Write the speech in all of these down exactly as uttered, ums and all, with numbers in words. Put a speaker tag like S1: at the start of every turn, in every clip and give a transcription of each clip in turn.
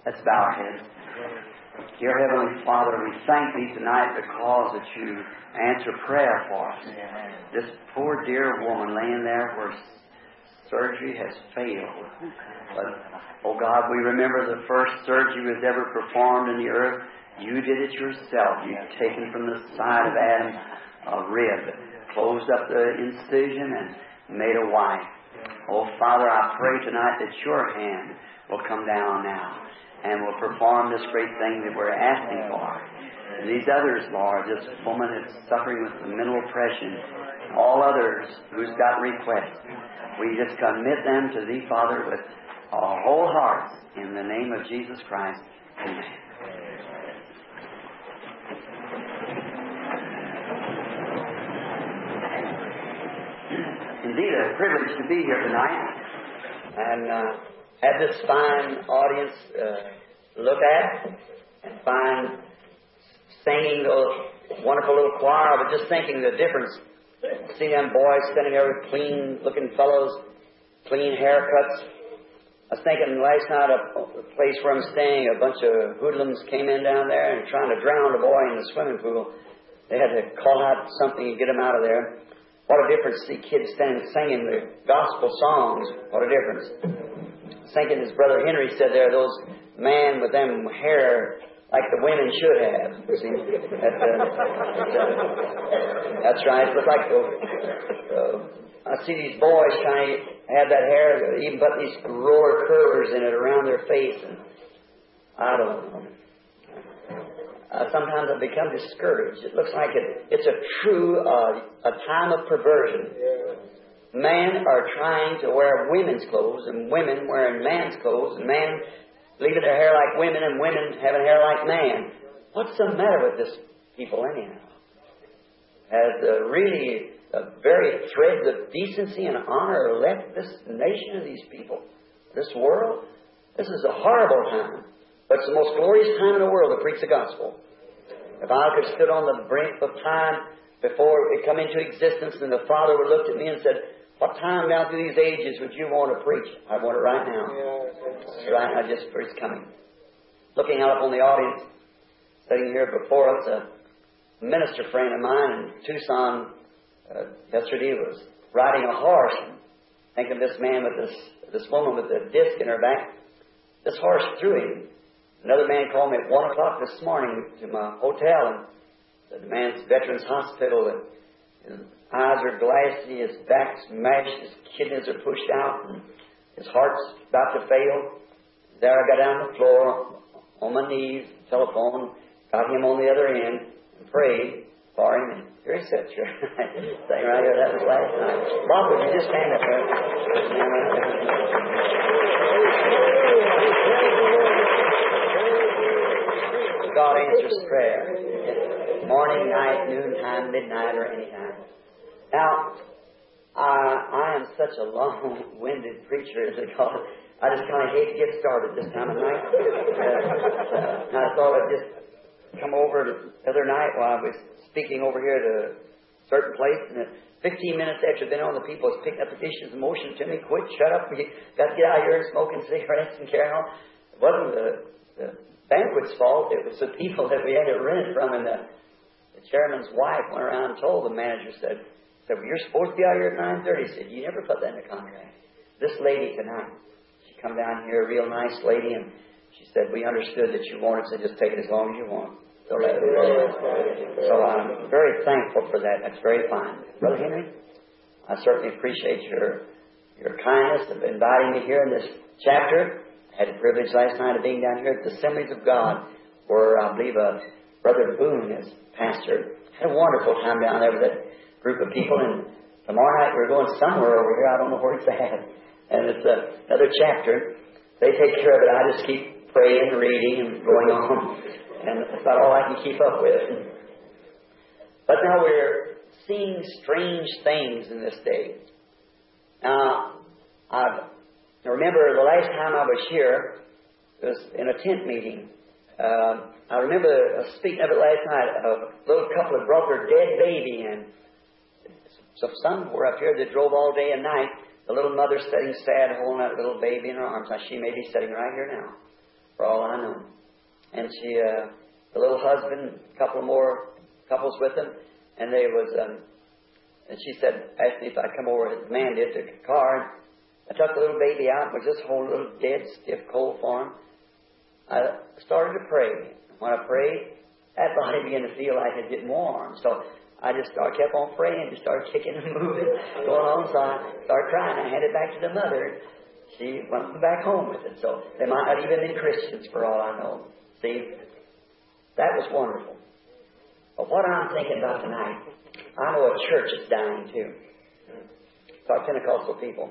S1: Let's bow our heads. Dear Heavenly Father, we thank Thee tonight because that You answer prayer for us. This poor dear woman laying there where surgery has failed. But, oh God, we remember the first surgery was ever performed in the earth. You did it Yourself. You've taken from the side of Adam a rib, closed up the incision and made a wife. Oh Father, I pray tonight that Your hand will come down now and will perform this great thing that we're asking for. And these others, Lord, this woman is suffering with mental oppression, all others who's got requests, we just commit them to Thee, Father, with our whole hearts, in the name of Jesus Christ. Amen. Indeed, a privilege to be here tonight and uh, have this fine audience uh, look at and find singing a wonderful little choir, but just thinking the difference. See them boys standing there with clean-looking fellows, clean haircuts. I was thinking last night of a place where I'm staying, a bunch of hoodlums came in down there and trying to drown a boy in the swimming pool. They had to call out something and get him out of there. What a difference to see kids standing singing the gospel songs. What a difference. Thinking, as Brother Henry said there, those men with them hair like the women should have. See, that, uh, that's right. It looked like the, uh, I see these boys trying to have that hair, even put these roller curlers in it around their face, and I don't know. Uh, sometimes I become discouraged. It looks like it, it's a true uh, a time of perversion. Men are trying to wear women's clothes, and women wearing man's clothes, and men leaving their hair like women, and women having hair like man. What's the matter with this people anyhow? Has uh, really the very threads of decency and honor left this nation of these people, this world? This is a horrible time, but it's the most glorious time in the world to preach the gospel. If I could have stood on the brink of time before it come into existence, and the Father would look at me and said, "What time down through these ages would you want to preach?" I want it right now. That's right. I just for His coming. Looking out upon the audience, sitting here before us, a minister friend of mine in Tucson uh, yesterday was riding a horse. And think of this man with this this woman with a disc in her back. This horse threw him. Another man called me at one o'clock this morning to my hotel, and said the man's Veterans Hospital, and his eyes are glassy, his back's mashed, his kidneys are pushed out, and his heart's about to fail. There I got down on the floor, on my knees, telephone, got him on the other end, and prayed for him. And here he sits here. Sitting right here, that was last night. Bob, would you just stand up there? God answers prayer. Morning, night, noontime, midnight, or any time. Now, I, I am such a long-winded preacher, as they call it. I just kind of hate to get started this time of night. Uh, I thought I'd just come over the other night while I was speaking over here to a certain place, and fifteen minutes after I'd been on, the people was picking up the dishes and motioning to me, "Quit, shut up, you got to get out of here and smoking cigarettes and carry on." It wasn't the, the banquet's fault. It was the people that we had to rent it from, and the, the chairman's wife went around and told the manager, said, said, "Well, you're supposed to be out here at nine thirty. Said, "You never put that in the contract." This lady tonight, she come down here, a real nice lady, and she said, "We understood that you wanted, so just take it as long as you want." So, let it so I'm very thankful for that. That's very fine. Brother Henry, I certainly appreciate your your kindness of inviting me here in this chapter. I had the privilege last night of being down here at the Assemblies of God, where I believe uh, Brother Boone is pastor. Had a wonderful time down there with that group of people, and tomorrow night we're going somewhere over here. I don't know where it's at. And it's uh, another chapter. They take care of it. I just keep praying and reading and going on. And that's about all I can keep up with. But now we're seeing strange things in this day. Now, I've, I remember the last time I was here, it was in a tent meeting. Uh, I remember speaking of it last night. A little couple had brought their dead baby in. So some were up here that drove all day and night. The little mother sitting sad, holding that little baby in her arms. Now, she may be sitting right here now. for all I know. And she, uh, the little husband, a couple more couples with them, and they was, um, and she said, asked me if I'd come over, the man did, took a car. I took the little baby out, was just holding a little dead, stiff, cold for him. I started to pray. When I prayed, that body began to feel like it was getting warm. So I just started, kept on praying, just started kicking and moving, going on. So I started crying. I handed it back to the mother. She went back home with it. So they might not even be Christians for all I know. See, that was wonderful. But what I'm thinking about tonight, I know a church is dying too. It's our Pentecostal people.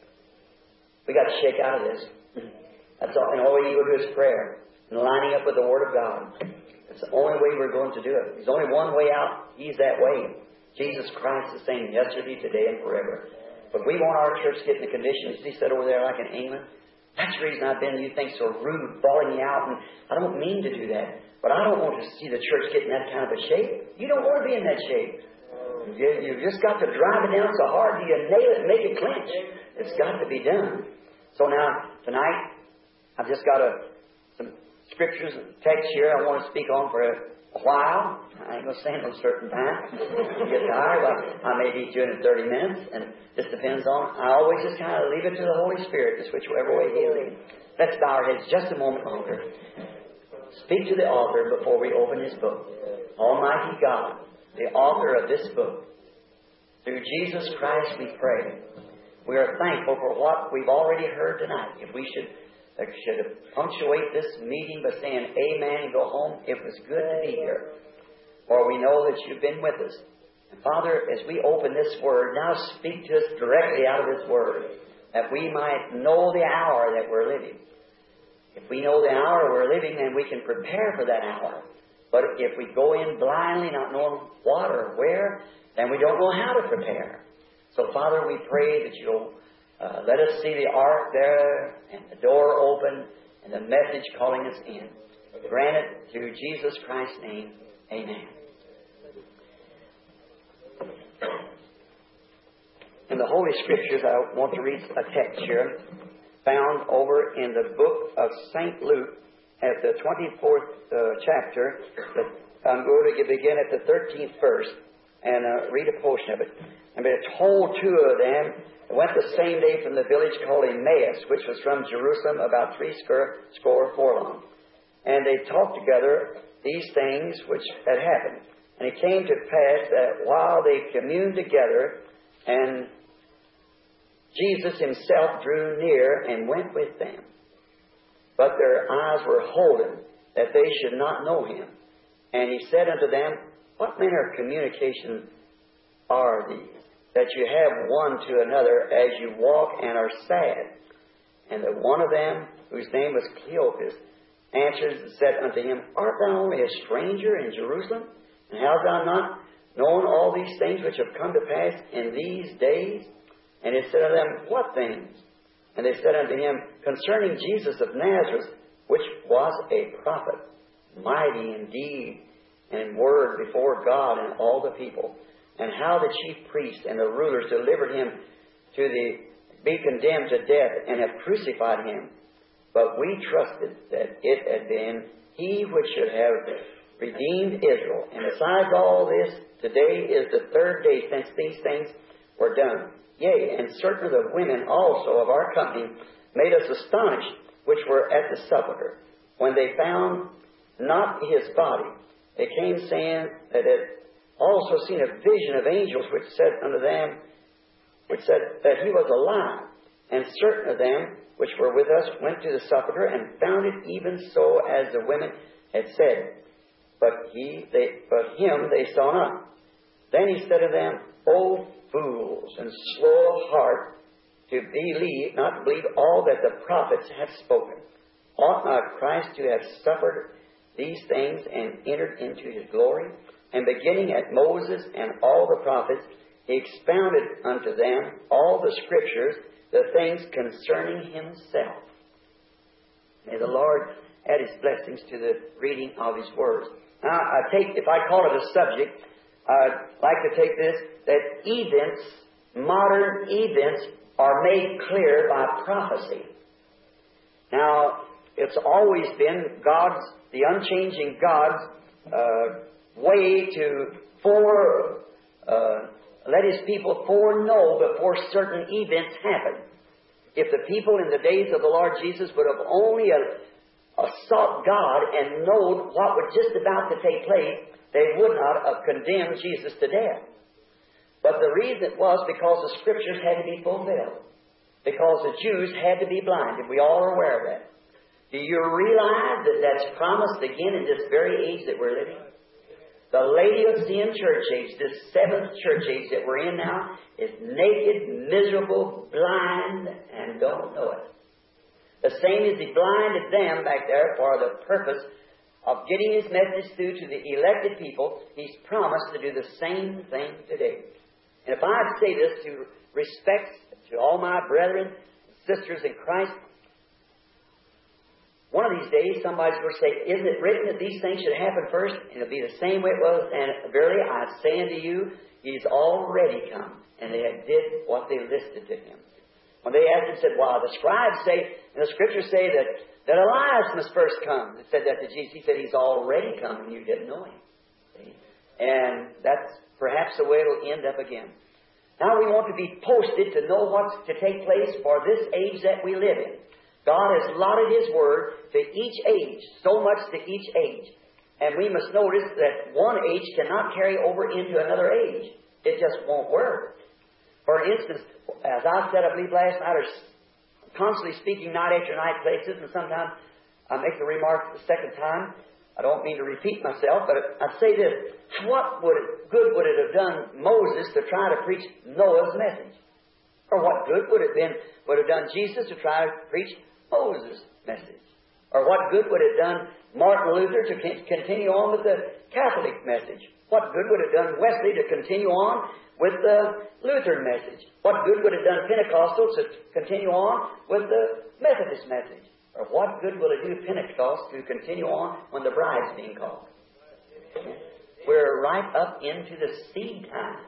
S1: We got to shake out of this. That's all. And all we need to do is prayer and lining up with the Word of God. It's the only way we're going to do it. There's only one way out. He's that way. Jesus Christ is the same yesterday, today, and forever. But we want our church to get in the condition. He said over there like in England. That's the reason I've been, you think, so rude, bawling you out. And I don't mean to do that. But I don't want to see the church get in that kind of a shape. You don't want to be in that shape. You, you've just got to drive it down so hard you nail it and make it clinch. It's got to be done. So now, tonight, I've just got a, some scriptures and text here I want to speak on for a while. I ain't going to stand no certain time. You get tired, well, I may be doing it in thirty minutes, and this depends on, I always just kind of leave it to the Holy Spirit, just whichever way He'll lead. Let's bow our heads just a moment longer. Speak to the author before we open his book. Almighty God, the author of this book, through Jesus Christ we pray. We are thankful for what we've already heard tonight. If we should uh, should punctuate this meeting by saying amen and go home, it was good to be here. For we know that you've been with us. And Father, as we open this Word, now speak to us directly out of this Word, that we might know the hour that we're living. If we know the hour we're living, then we can prepare for that hour. But if we go in blindly, not knowing what or where, then we don't know how to prepare. So, Father, we pray that you'll uh, let us see the ark there and the door open and the message calling us in. Grant it through Jesus Christ's name. Amen. In the Holy Scriptures, I want to read a text here found over in the book of Saint Luke at the twenty-fourth uh, chapter. I'm going to begin at the thirteenth verse and uh, read a portion of it. And it told two of them went the same day from the village called Emmaus, which was from Jerusalem about three score, score furlong. And they talked together these things which had happened. And it came to pass that while they communed together, and Jesus himself drew near and went with them. But their eyes were holden, that they should not know him. And he said unto them, What manner of communication are these, that you have one to another as you walk and are sad? And the one of them, whose name was Cleopas, answered and said unto him, Art thou only a stranger in Jerusalem? And hast thou not known all these things which have come to pass in these days? And he said unto them, What things? And they said unto him, Concerning Jesus of Nazareth, which was a prophet, mighty in deed and in word before God and all the people, and how the chief priests and the rulers delivered him to the, be condemned to death, and have crucified him. But we trusted that it had been he which should have redeemed Israel. And besides all this, today is the third day since these things were done. Yea, and certain of the women also of our company made us astonished, which were at the sepulchre, when they found not his body. They came saying that it also seen a vision of angels, which said unto them, which said that he was alive. And certain of them which were with us went to the sepulchre and found it even so as the women had said. But he, they, but him they saw not. Then he said to them, O fools, and slow of heart to believe, not to believe all that the prophets have spoken. Ought not Christ to have suffered these things and entered into his glory? And beginning at Moses and all the prophets, he expounded unto them all the Scriptures, the things concerning himself. May the Lord add his blessings to the reading of his words. Now, I take, if I call it a subject, I'd like to take this, that events, modern events, are made clear by prophecy. Now, it's always been God's, the unchanging God's uh, way to fore, uh, let His people foreknow before certain events happen. If the people in the days of the Lord Jesus would have only uh, uh, sought God and known what was just about to take place, they would not have condemned Jesus to death. But the reason was because the Scriptures had to be fulfilled. Because the Jews had to be blinded. We all are aware of that. Do you realize that that's promised again in this very age that we're living? The Laodicean church age, this seventh church age that we're in now, is naked, miserable, blind, and don't know it. The same as He blinded them back there for the purpose of getting His message through to the elected people. He's promised to do the same thing today. And if I say this to respect to all my brethren, sisters in Christ, one of these days somebody's going to say, isn't it written that these things should happen first? And it'll be the same way it was. And verily I say unto you, He's already come. And they did what they listed to Him. When they asked Him, said, well, the scribes say, and the Scriptures say that, that Elias must first come. They said that to Jesus. He said, He's already come and you didn't know Him. See? And that's perhaps the way it'll end up again. Now we want to be posted to know what's to take place for this age that we live in. God has allotted His Word to each age, so much to each age. And we must notice that one age cannot carry over into another age. It just won't work. For instance, as I said, I believe last night, or constantly speaking night after night places, and sometimes I make the remark the second time. I don't mean to repeat myself, but I say this. What would it, good would it have done Moses to try to preach Noah's message? Or what good would it been would have done Jesus to try to preach Moses' message? Or what good would it done Martin Luther to continue on with the Catholic message? What good would it done Wesley to continue on with the Lutheran message? What good would it done Pentecostals to continue on with the Methodist message? Or what good will it do Pentecost to continue on when the bride's being called? We're right up into the seed time.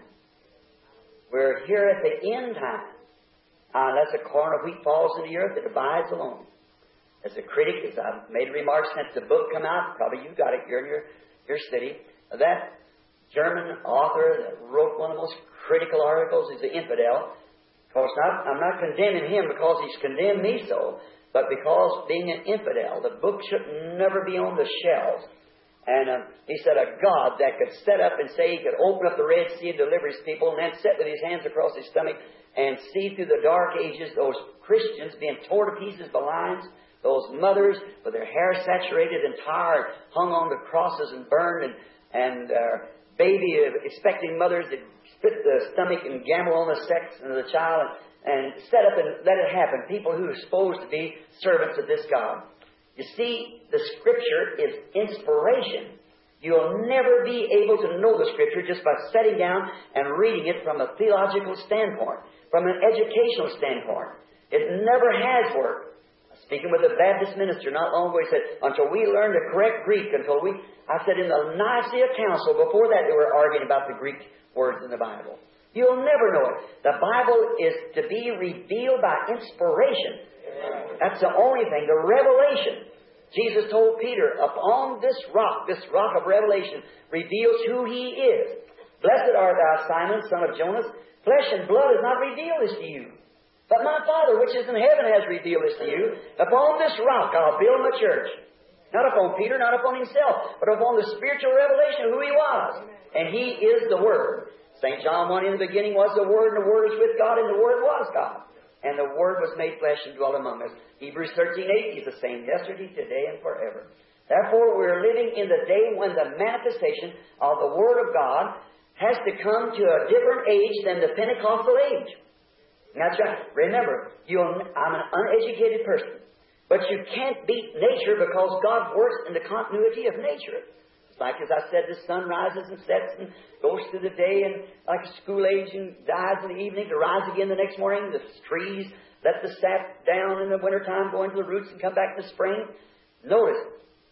S1: We're here at the end time. Uh, unless a corn of wheat falls in the earth, it abides alone. As a critic, as I've made remarks since the book come out, probably you got it here in your, your city, that German author that wrote one of the most critical articles is the infidel. Of course, not, I'm not condemning him because he's condemned me so, but because being an infidel, the book should never be on the shelves. And um, he said a God that could set up and say He could open up the Red Sea and deliver His people, and then sit with His hands across His stomach and see through the dark ages those Christians being torn to pieces by lions, those mothers with their hair saturated and tired, hung on the crosses and burned, and, and uh, baby uh, expecting mothers that split the stomach and gamble on the sex of the child, and, and set up and let it happen. People who are supposed to be servants of this God. You see, the Scripture is inspiration. You'll never be able to know the Scripture just by sitting down and reading it from a theological standpoint, from an educational standpoint. It never has worked. Speaking with a Baptist minister not long ago, he said, until we learn the correct Greek, until we, I said, in the Nicaea Council, before that they were arguing about the Greek words in the Bible. You'll never know it. The Bible is to be revealed by inspiration. That's the only thing, the revelation. Jesus told Peter, upon this rock, this rock of revelation, reveals who He is. Blessed art thou, Simon, son of Jonas. Flesh and blood has not revealed this to you, but my Father which is in heaven has revealed this to you. Upon this rock I'll build my church. Not upon Peter, not upon himself, but upon the spiritual revelation of who He was. And He is the Word. Saint John one, in the beginning was the Word, and the Word was with God, and the Word was God. And the Word was made flesh and dwelt among us. Hebrews thirteen eight, He's the same yesterday, today, and forever. Therefore, we're living in the day when the manifestation of the Word of God has to come to a different age than the Pentecostal age. And that's right. Remember, you're, I'm an uneducated person. But you can't beat nature because God works in the continuity of nature. Like as I said, the sun rises and sets and goes through the day, and like a school age and dies in the evening to rise again the next morning. The trees let the sap down in the wintertime, go into the roots and come back in the spring. Notice,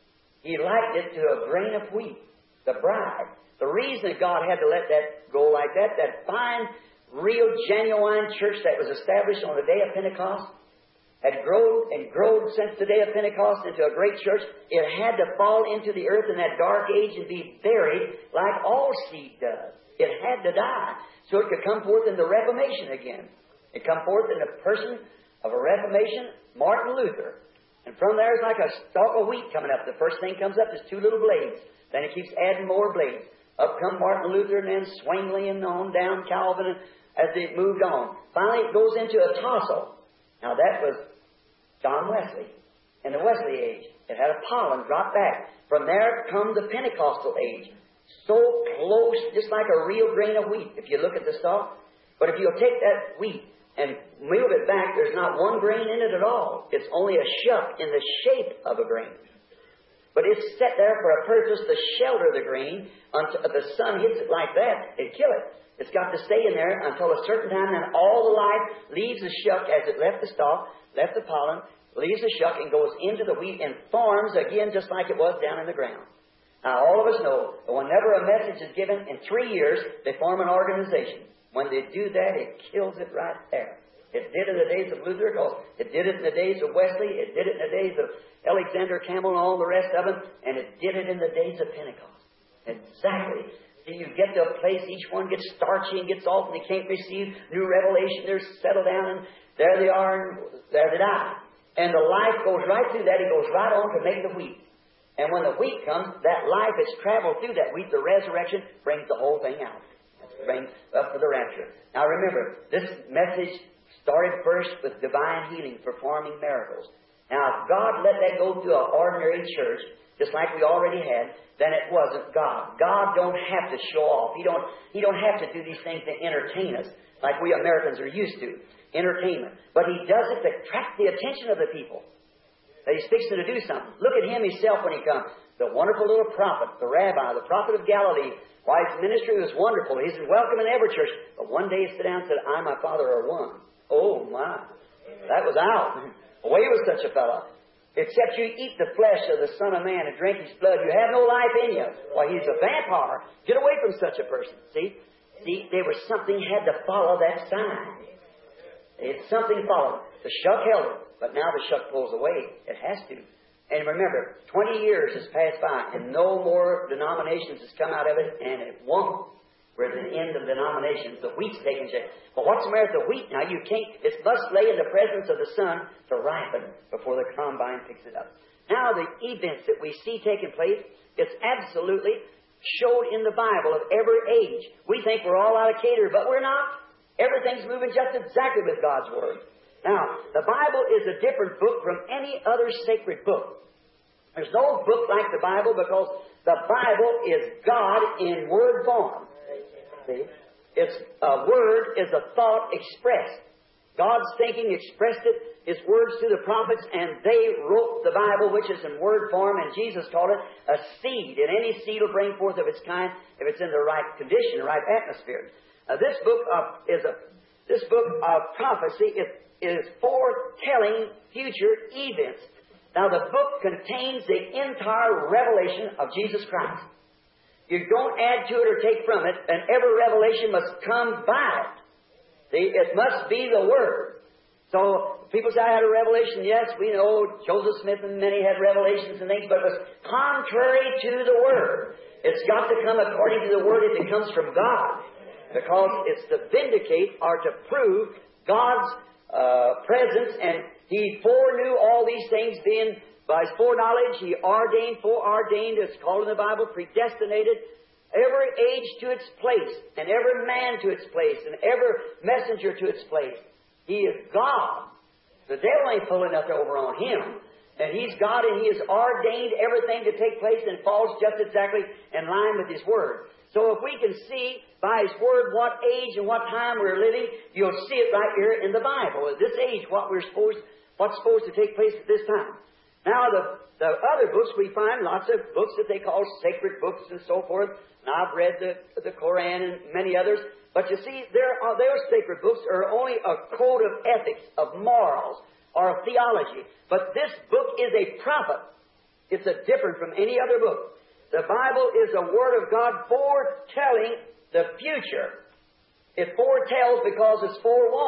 S1: He likened it to a grain of wheat, the bride. The reason that God had to let that go like that, that fine, real, genuine church that was established on the day of Pentecost, had grown and grown since the day of Pentecost into a great church, it had to fall into the earth in that dark age and be buried like all seed does. It had to die so it could come forth in the Reformation again. It come forth in the person of a Reformation, Martin Luther. And from there it's like a stalk of wheat coming up. The first thing comes up is two little blades. Then it keeps adding more blades. Up come Martin Luther, and then Zwingli, and on down Calvin, and as it moved on. Finally it goes into a tassel. Now that was John Wesley in the Wesley age. It had a pollen drop back. From there come the Pentecostal age. So close, just like a real grain of wheat, if you look at the stalk. But if you'll take that wheat and move it back, there's not one grain in it at all. It's only a shuck in the shape of a grain. But it's set there for a purpose to shelter the grain until the sun hits it like that, it'd kill it. It's got to stay in there until a certain time, then all the life leaves the shuck as it left the stalk, left the pollen, leaves the shuck and goes into the wheat and forms again just like it was down in the ground. Now, all of us know that whenever a message is given, in three years, they form an organization. When they do that, it kills it right there. It did in the days of Luther, it did it in the days of Wesley, it did it in the days of Alexander Campbell and all the rest of them, and it did it in the days of Pentecost. Exactly. See, you get to a place, each one gets starchy and gets off, and they can't receive new revelation. They're settled down, and there they are, and there they die. And the life goes right through that. It goes right on to make the wheat. And when the wheat comes, that life has traveled through that wheat. The resurrection brings the whole thing out. Brings up for the rapture. Now remember, this message started first with divine healing, performing miracles. Now, if God let that go to an ordinary church, just like we already had, then it wasn't God. God don't have to show off. He don't, he don't have to do these things to entertain us, like we Americans are used to. Entertainment. But He does it to attract the attention of the people. That He's fixing to do something. Look at Him Himself when He comes. The wonderful little prophet, the rabbi, the prophet of Galilee. Why, His ministry was wonderful. He's welcome in every church. But one day He sat down and said, I and my Father are one. Oh, my. That was out. Away with such a fellow. Except you eat the flesh of the Son of Man and drink His blood, you have no life in you. Why, He's a vampire. Get away from such a person. See? See, there was something had to follow that sign. It's something followed. The shuck held it, but now the shuck pulls away. It has to. And remember, twenty years has passed by, and no more denominations has come out of it, and it won't. We're at the end of denominations. The wheat's taken shape. But what's the matter with the wheat now? You can't, it must lay in the presence of the sun to ripen before the combine picks it up. Now, the events that we see taking place, it's absolutely showed in the Bible of every age. We think we're all out of cater, but we're not. Everything's moving just exactly with God's Word. Now, the Bible is a different book from any other sacred book. There's no book like the Bible because the Bible is God in Word form. See? Its a word is a thought expressed. God's thinking expressed it, His words to the prophets, and they wrote the Bible, which is in word form, and Jesus called it a seed. And any seed will bring forth of its kind if it's in the right condition, the right atmosphere. Uh, this book of, is a this book of prophecy is, is foretelling future events. Now, the book contains the entire revelation of Jesus Christ. You don't add to it or take from it, and every revelation must come by it. See, it must be the Word. So, people say, I had a revelation. Yes, we know Joseph Smith and many had revelations and things, but it was contrary to the Word. It's got to come according to the Word if it comes from God. Because it's to vindicate or to prove God's uh, presence, and He foreknew all these things being by His foreknowledge. He ordained, foreordained, it's called in the Bible, predestinated every age to its place, and every man to its place, and every messenger to its place. He is God. The devil ain't pulling nothing over on Him. And He's God, and He has ordained everything to take place and falls just exactly in line with His Word. So if we can see by His Word what age and what time we're living, you'll see it right here in the Bible. At this age, what we're supposed, what's supposed to take place at this time. Now, the, the other books, we find lots of books that they call sacred books and so forth. And I've read the, the Koran and many others. But you see, there are, their sacred books are only a code of ethics, of morals, or of theology. But this book is a prophet. It's a different from any other book. The Bible is a Word of God foretelling the future. It foretells because it's forewarned.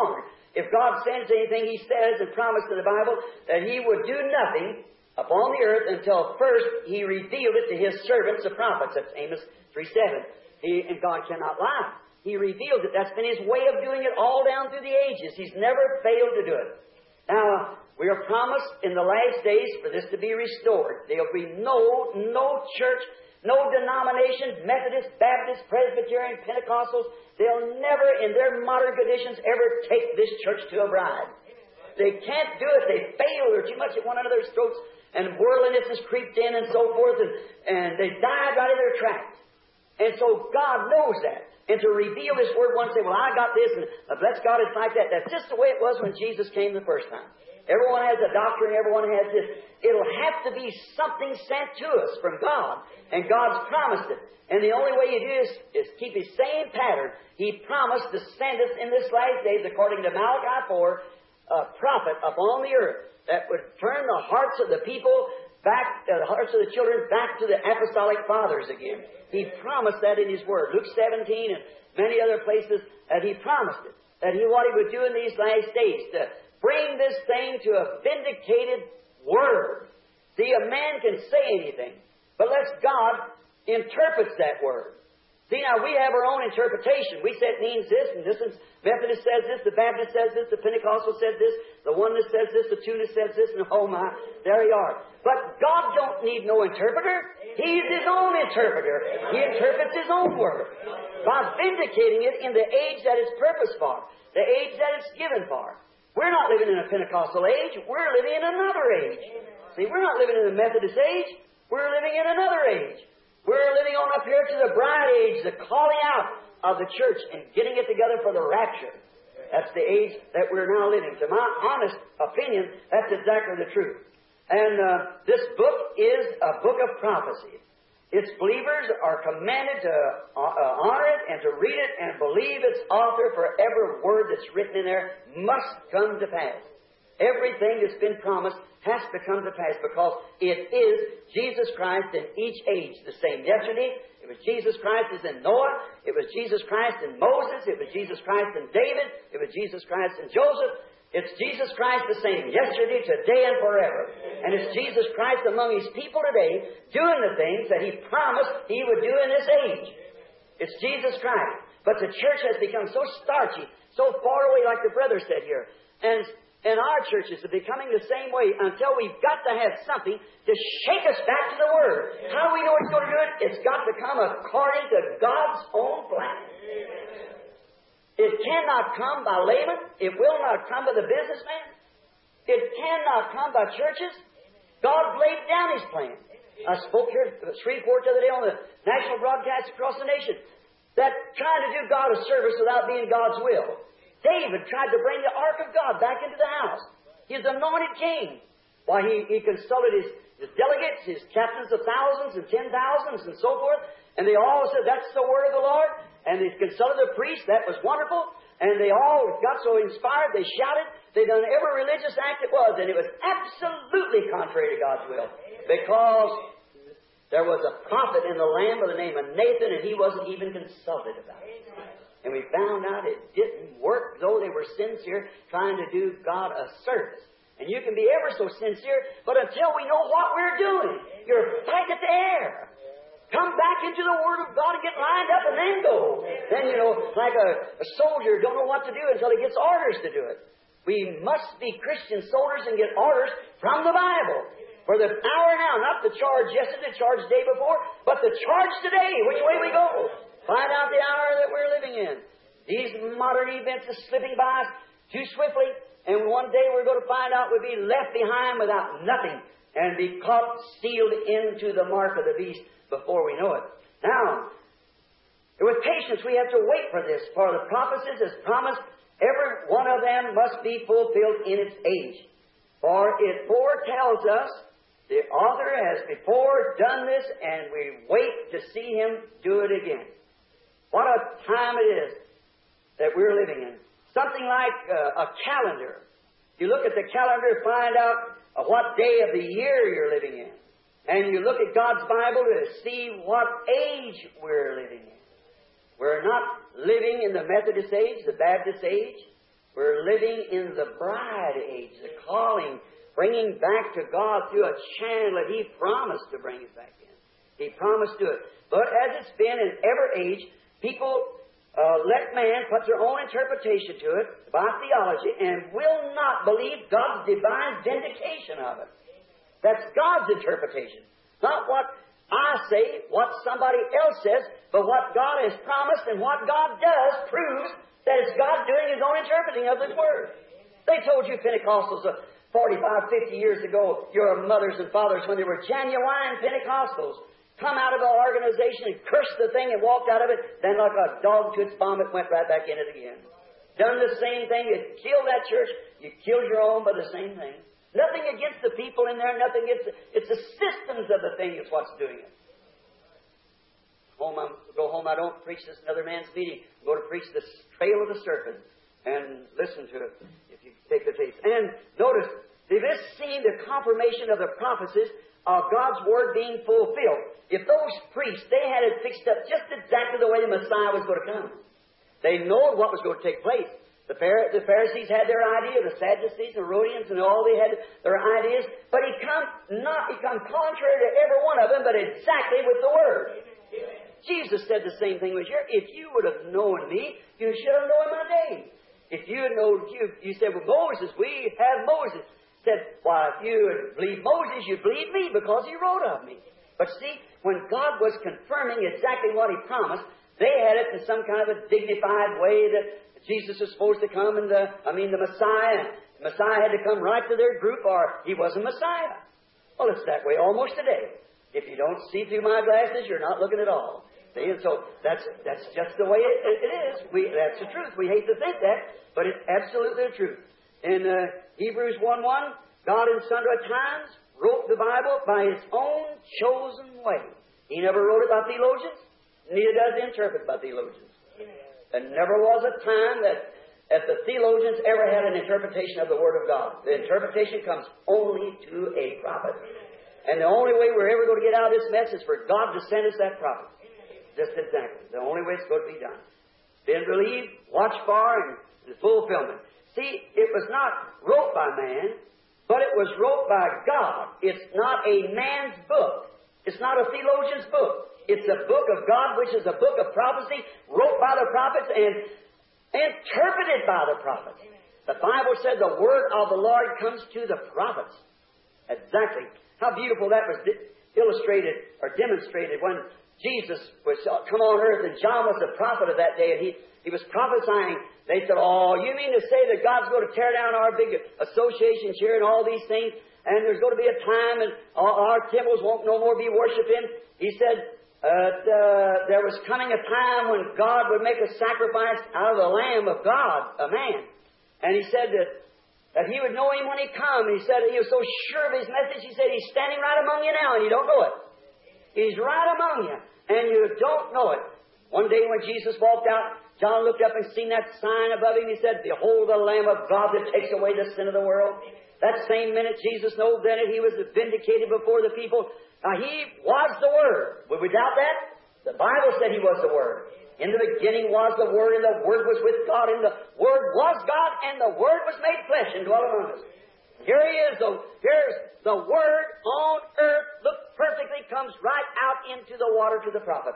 S1: If God sends anything, He says and promised in the Bible that He would do nothing upon the earth until first He revealed it to His servants, the prophets. That's Amos three seven. He, and God cannot lie. He revealed it. That's been His way of doing it all down through the ages. He's never failed to do it. Now, we are promised in the last days for this to be restored. There will be no, no church, no denomination, Methodist, Baptist, Presbyterian, Pentecostals. They'll never, in their modern conditions, ever take this church to a bride. They can't do it. They fail. They're too much at one another's throats, and worldliness has creeped in and so forth, and, and they died right in their tracks. And so God knows that. And to reveal this Word once, say, well, I got this, and uh, bless God, it's like that. That's just the way it was when Jesus came the first time. Everyone has a doctrine, everyone has this. It'll have to be something sent to us from God, and God's promised it. And the only way you do this is keep His same pattern. He promised to send us in this last days, according to Malachi four, a prophet upon the earth that would turn the hearts of the people back, uh, the hearts of the children back to the apostolic fathers again. He promised that in His Word. Luke seventeen and many other places that He promised it. That He, what He would do in these last days, to bring this thing to a vindicated Word. See, a man can say anything, but unless God interprets that Word. See, now we have our own interpretation. We say it means this, and this is, Methodist says this, the Baptist says this, the Pentecostal says this, the Oneness says this, the Tunist says this, and oh my, there you are. But God don't need no interpreter. He's His own interpreter. He interprets His own Word by vindicating it in the age that it's purposed for, the age that it's given for. We're not living in a Pentecostal age. We're living in another age. See, we're not living in the Methodist age. We're living in another age. We're living on up here to the bride age, the calling out of the church and getting it together for the rapture. That's the age that we're now living. To my honest opinion, that's exactly the truth. And uh, this book is a book of prophecy. Its believers are commanded to uh, honor it and to read it and believe its author, for every word that's written in there must come to pass. Everything that's been promised has to come to pass, because it is Jesus Christ in each age the same. Yesterday, it was Jesus Christ as in Noah. It was Jesus Christ in Moses. It was Jesus Christ in David. It was Jesus Christ in Joseph. It's Jesus Christ the same yesterday, today, and forever. And it's Jesus Christ among His people today doing the things that He promised He would do in this age. It's Jesus Christ. But the church has become so starchy, so far away, like the brother said here. And And our churches are becoming the same way until we've got to have something to shake us back to the Word. How do we know it's going to do it? It's got to come according to God's own plan. It cannot come by laymen. It will not come by the businessman. It cannot come by churches. God laid down His plan. I spoke here at Shreveport the other day on the national broadcast across the nation, that trying to do God a service without being God's will. David tried to bring the ark of God back into the house. His anointed king. Why, he, he consulted his, his delegates, his captains of thousands and ten thousands and so forth, and they all said, that's the word of the Lord. And they consulted the priest. That was wonderful. And they all got so inspired, they shouted. They done every religious act it was, and it was absolutely contrary to God's will. Because there was a prophet in the land by the name of Nathan, and he wasn't even consulted about it. And we found out it didn't work, though they were sincere, trying to do God a service. And you can be ever so sincere, but until we know what we're doing, you're fighting at the air. Come back into the Word of God and get lined up and then go. Then, you know, like a, a soldier don't know what to do until he gets orders to do it. We must be Christian soldiers and get orders from the Bible. For the hour now, not the charge yesterday, the charge the day before, but the charge today, which way we go. Find out the hour that we're living in. These modern events are slipping by too swiftly, and one day we're going to find out we'll be left behind without nothing and be caught, sealed into the mark of the beast before we know it. Now, with patience we have to wait for this, for the prophecies as promised, every one of them must be fulfilled in its age. For it foretells us, the author has before done this, and we wait to see Him do it again. What a time it is that we're living in. Something like uh, a calendar. You look at the calendar to find out uh, what day of the year you're living in. And you look at God's Bible to see what age we're living in. We're not living in the Methodist age, the Baptist age, We're living in the bride age, the calling, bringing back to God through a channel that He promised to bring us back in. He promised to it. But as it's been in every age, people uh, let man put their own interpretation to it by theology and will not believe God's divine vindication of it. That's God's interpretation. Not what I say, what somebody else says, but what God has promised and what God does proves that it's God doing His own interpreting of His Word. They told you Pentecostals uh, forty-five, fifty years ago, your mothers and fathers, when they were genuine Pentecostals, come out of an organization and cursed the thing and walked out of it, then like a dog to its vomit went right back in it again. Done the same thing. You killed that church. You killed your own by the same thing. Nothing against the people in there, nothing against the, it's the systems of the thing that's what's doing it. Home, I go home, I don't preach this in another man's meeting. I go to preach the trail of the serpent and listen to it if you take the taste. And notice, this seemed a confirmation of the prophecies of God's Word being fulfilled. If those priests, they had it fixed up just exactly the way the Messiah was going to come. They know what was going to take place. The Pharisees had their idea, the Sadducees, the Herodians, and all they had their ideas. But He come not, He come contrary to every one of them, but exactly with the Word. Jesus said the same thing was here. If you would have known me, you should have known my name. If you had known, you, you said, well, Moses, we have Moses. Said, why, if you believe Moses, you believe me because he wrote of me. But see, when God was confirming exactly what He promised, they had it in some kind of a dignified way that Jesus was supposed to come, and the, I mean, the Messiah. The Messiah had to come right to their group, or He wasn't Messiah. Well, it's that way almost today. If you don't see through my glasses, you're not looking at all. See, and so that's that's just the way it, it is. We, that's the truth. We hate to think that, but it's absolutely the truth. In uh, Hebrews one one, God in sundry times wrote the Bible by His own chosen way. He never wrote it by theologians, neither does He interpret by theologians. There never was a time that, that the theologians ever had an interpretation of the Word of God. The interpretation comes only to a prophet. And the only way we're ever going to get out of this mess is for God to send us that prophet. Just exactly. The only way it's going to be done. Been believed, watched for, and the fulfillment. See, it was not wrote by man, but it was wrote by God. It's not a man's book. It's not a theologian's book. It's a book of God, which is a book of prophecy, wrote by the prophets and interpreted by the prophets. The Bible said the word of the Lord comes to the prophets. Exactly. How beautiful that was di- illustrated or demonstrated when Jesus was come on earth, and John was the prophet of that day, and he, he was prophesying. They said, oh, you mean to say that God's going to tear down our big associations here and all these things, and there's going to be a time and our temples won't no more be worshipped in? He said, Uh, uh, there was coming a time when God would make a sacrifice out of the Lamb of God, a man. And He said that, that He would know Him when He come. He said He was so sure of His message, He said He's standing right among you now and you don't know it. He's right among you and you don't know it. One day when Jesus walked out, John looked up and seen that sign above him. He said, behold the Lamb of God that takes away the sin of the world. That same minute Jesus knew then He was vindicated before the people. Now, He was the Word. Would we doubt that? The Bible said He was the Word. In the beginning was the Word, and the Word was with God, and the Word was God, and the Word was made flesh and dwelt among us. Here He is. The, here's the Word on earth. Look perfectly, comes right out into the water to the prophet.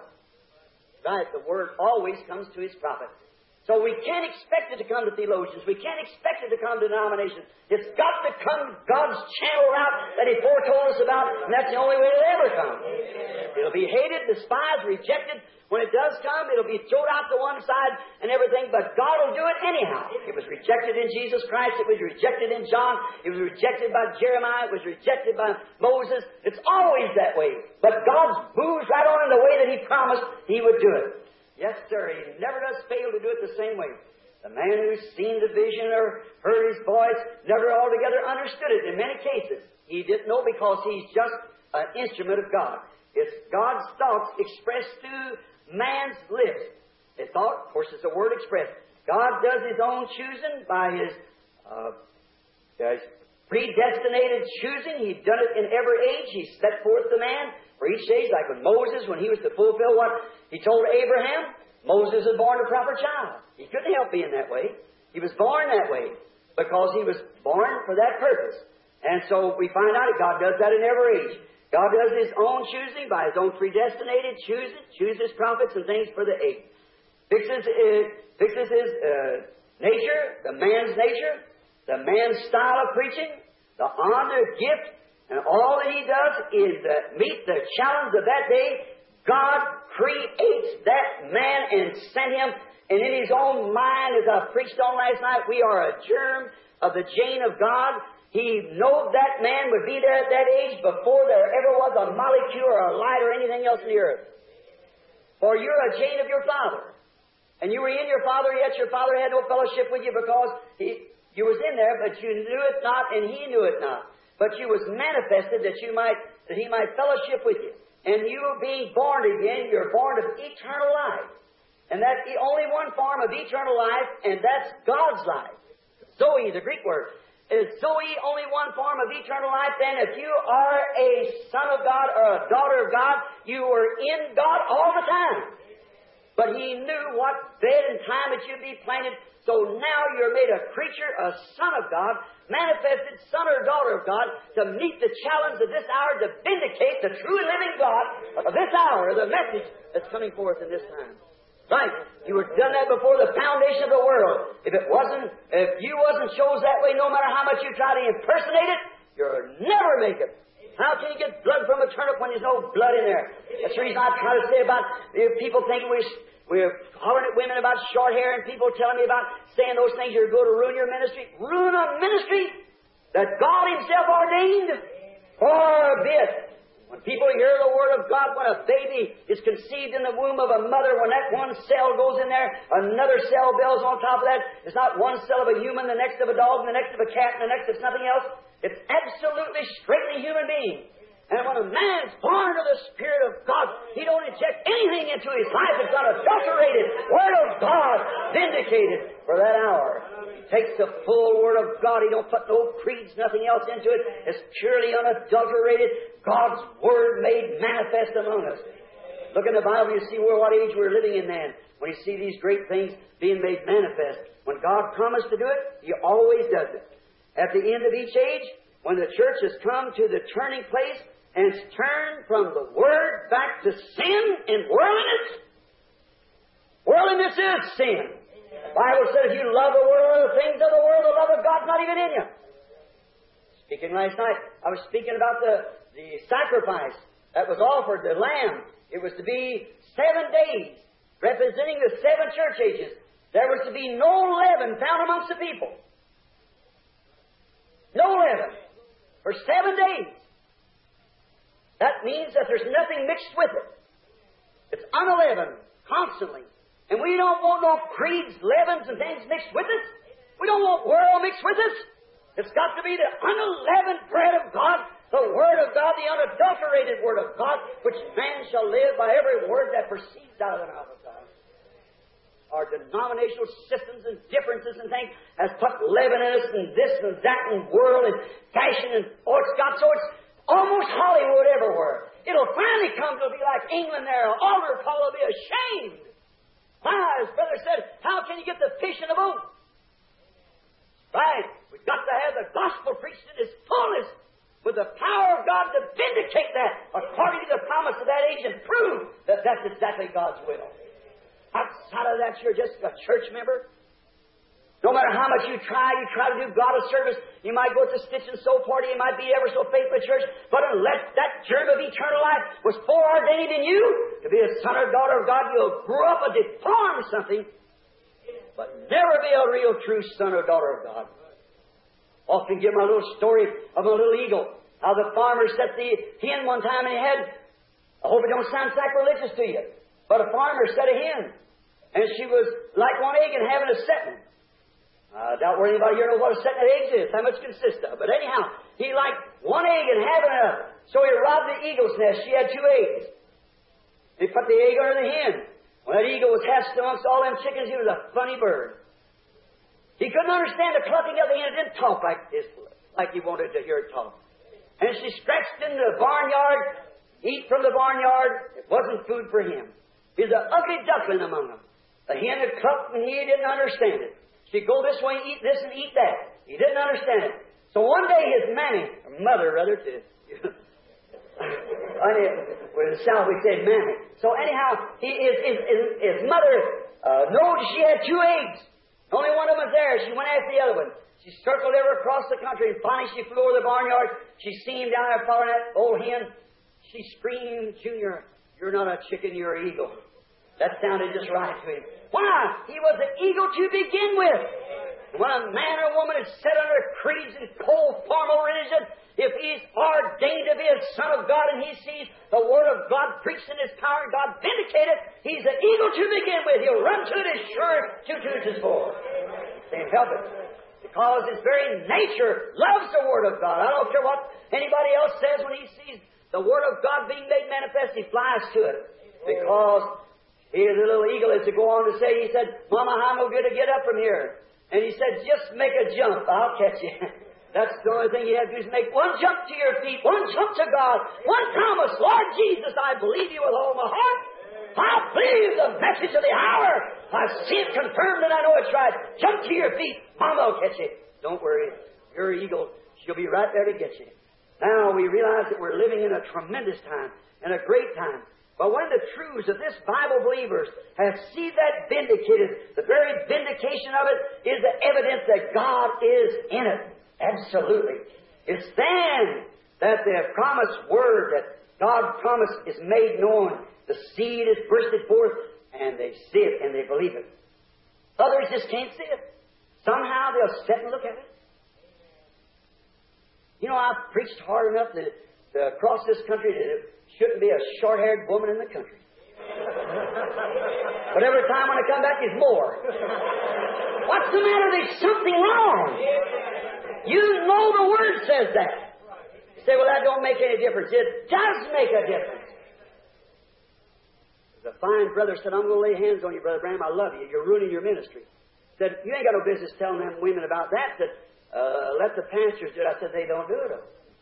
S1: Right, the Word always comes to His prophet. So we can't expect it to come to theologians. We can't expect it to come to denominations. It's got to come God's channel route that He foretold us about, and that's the only way it'll ever come. It'll be hated, despised, rejected. When it does come, it'll be thrown out to one side and everything, but God will do it anyhow. It was rejected in Jesus Christ. It was rejected in John. It was rejected by Jeremiah. It was rejected by Moses. It's always that way. But God moves right on in the way that He promised He would do it. Yes, sir. He never does fail to do it the same way. The man who's seen the vision or heard His voice never altogether understood it. In many cases, he didn't know because he's just an instrument of God. It's God's thoughts expressed through man's lips. His thought, of course, is a word expressed. God does His own choosing by His, uh, His predestinated choosing. He's done it in every age. He set forth the man for each age, like with Moses, when he was to fulfill what He told Abraham. Moses was born a proper child. He couldn't help being that way. He was born that way because He was born for that purpose. And so we find out that God does that in every age. God does His own choosing by His own predestinated choosing, chooses prophets and things for the age. Fixes, uh, fixes His uh, nature, the man's nature, the man's style of preaching, the honor, gift, and all that He does is uh, meet the challenge of that day. God creates that man and sent him, and in His own mind, as I preached on last night, we are a germ of the gene of God. He knew that man would be there at that age before there ever was a molecule or a light or anything else in the earth. For you're a gene of your father. And you were in your father, yet your father had no fellowship with you because he, you was in there, but you knew it not, and he knew it not. But you was manifested that you might, that he might fellowship with you. And you being born again, you're born of eternal life. And that's the only one form of eternal life, and that's God's life. Zoe, the Greek word. Is Zoe only one form of eternal life? Then if you are a son of God or a daughter of God, you were in God all the time. But He knew what bed and time that you'd be planted. So now you're made a creature, a son of God, manifested son or daughter of God, to meet the challenge of this hour, to vindicate the true living God of this hour, the message that's coming forth in this time. Right. You were done that before the foundation of the world. If it wasn't, if you wasn't chose that way, no matter how much you try to impersonate it, you'll never make it. How can you get blood from a turnip when there's no blood in there? That's the reason I try to say about if people thinking we're, we're hollering at women about short hair, and people telling me about saying those things are going to ruin your ministry. Ruin a ministry that God Himself ordained? Forbid. When people hear the Word of God, when a baby is conceived in the womb of a mother, when that one cell goes in there, another cell builds on top of that. It's not one cell of a human, the next of a dog, and the next of a cat, and the next of something else. It's absolutely straightly human being. And when a man's born of the Spirit of God, he don't inject anything into his life that's not adulterated. Word of God vindicated for that hour. He takes the full Word of God. He don't put no creeds, nothing else into it. It's purely unadulterated. God's Word made manifest among us. Look in the Bible, you see where what age we're living in then. When you see these great things being made manifest. When God promised to do it, He always does it. At the end of each age, when the church has come to the turning place and it's turned from the Word back to sin and worldliness. Worldliness is sin. The Bible says if you love the world or the things of the world, the love of God's not even in you. Speaking last night, I was speaking about the, the sacrifice that was offered, the lamb. It was to be seven days, representing the seven church ages. There was to be no leaven found amongst the people. No leaven. For seven days. That means that there's nothing mixed with it. It's unleavened, constantly. And we don't want no creeds, leavens, and things mixed with it. We don't want world mixed with it. It's got to be the unleavened bread of God, the Word of God, the unadulterated Word of God, which man shall live by every word that proceeds out of the mouth of God. Our denominational systems and differences and things has put leaven in us and this and that and world and fashion and oh, it's got so it's almost Hollywood everywhere. It'll finally come to be like England there. An altar call will be ashamed. Why, as Brother said, how can you get the fish in a boat? Right. We've got to have the gospel preached in its fullness with the power of God to vindicate that according to the promise of that age and prove that that's exactly God's will. Outside of that, you're just a church member. No matter how much you try, you try to do God a service. You might go to Stitch and Soul Party. You might be ever so faithful to church. But unless that germ of eternal life was foreordained in you to be a son or daughter of God, you'll grow up and deform something, but never be a real true son or daughter of God. Often give my little story of a little eagle. How the farmer set the hen one time and he had, I hope it don't sound sacrilegious to you, but a farmer set a hen. And she was like one egg and having a setting. I doubt whether anybody here knows what a setting of eggs is, how much it consists of. But anyhow, he liked one egg and having a, so he robbed the eagle's nest. She had two eggs. He put the egg under the hen. When that eagle was hatched amongst all them chickens, he was a funny bird. He couldn't understand the clucking of the hen. It didn't talk like this, like he wanted to hear it talk. And she scratched in the barnyard, eat from the barnyard. It wasn't food for him. He was an ugly duckling among them. The hen had clucked and he didn't understand it. She'd go this way, eat this and eat that. He didn't understand it. So one day his mammy, or mother rather, to well, in the South we said mammy. So anyhow, he, his, his, his, his mother uh, knowed she had two eggs. Only one of them was there. She went after the other one. She circled ever across the country, and finally she flew over the barnyard. She seen him down there following that old hen. She screamed, Junior, you're not a chicken, you're an eagle. That sounded just right to him. Why? He was an eagle to begin with. When a man or woman is set under creeds and cold formal religion, if he's ordained to be a son of God and he sees the Word of God preached in His power and God vindicated, he's an eagle to begin with. He'll run to it as sure as two twos is four. Can't help it. Because his very nature loves the Word of God. I don't care what anybody else says when he sees the Word of God being made manifest, he flies to it. Because here's a little eagle is to go on to say, he said, Mama, how am I going to get up from here? And he said, just make a jump. I'll catch you. That's the only thing you have to do is make one jump to your feet, one jump to God, one promise. Lord Jesus, I believe you with all my heart. I believe the message of the hour. I see it confirmed and I know it's right. Jump to your feet. Mama will catch you. Don't worry. Your eagle, she'll be right there to get you. Now we realize that we're living in a tremendous time and a great time. But one of the truths of this Bible believers has seen that vindicated. The very vindication of it is the evidence that God is in it. Absolutely. It's then that the promised word that God promised is made known. The seed is bursted forth, and they see it and they believe it. Others just can't see it. Somehow they'll sit and look at it. You know, I've preached hard enough that uh, across this country that it shouldn't be a short-haired woman in the country. But every time when I come back, there's more. What's the matter? There's something wrong. You know the Word says that. You say, well, that don't make any difference. It does make a difference. There's a fine brother said, I'm going to lay hands on you, Brother Branham. I love you. You're ruining your ministry. Said, you ain't got no business telling them women about that. Said, uh, let the pastors do it. I said, they don't do it.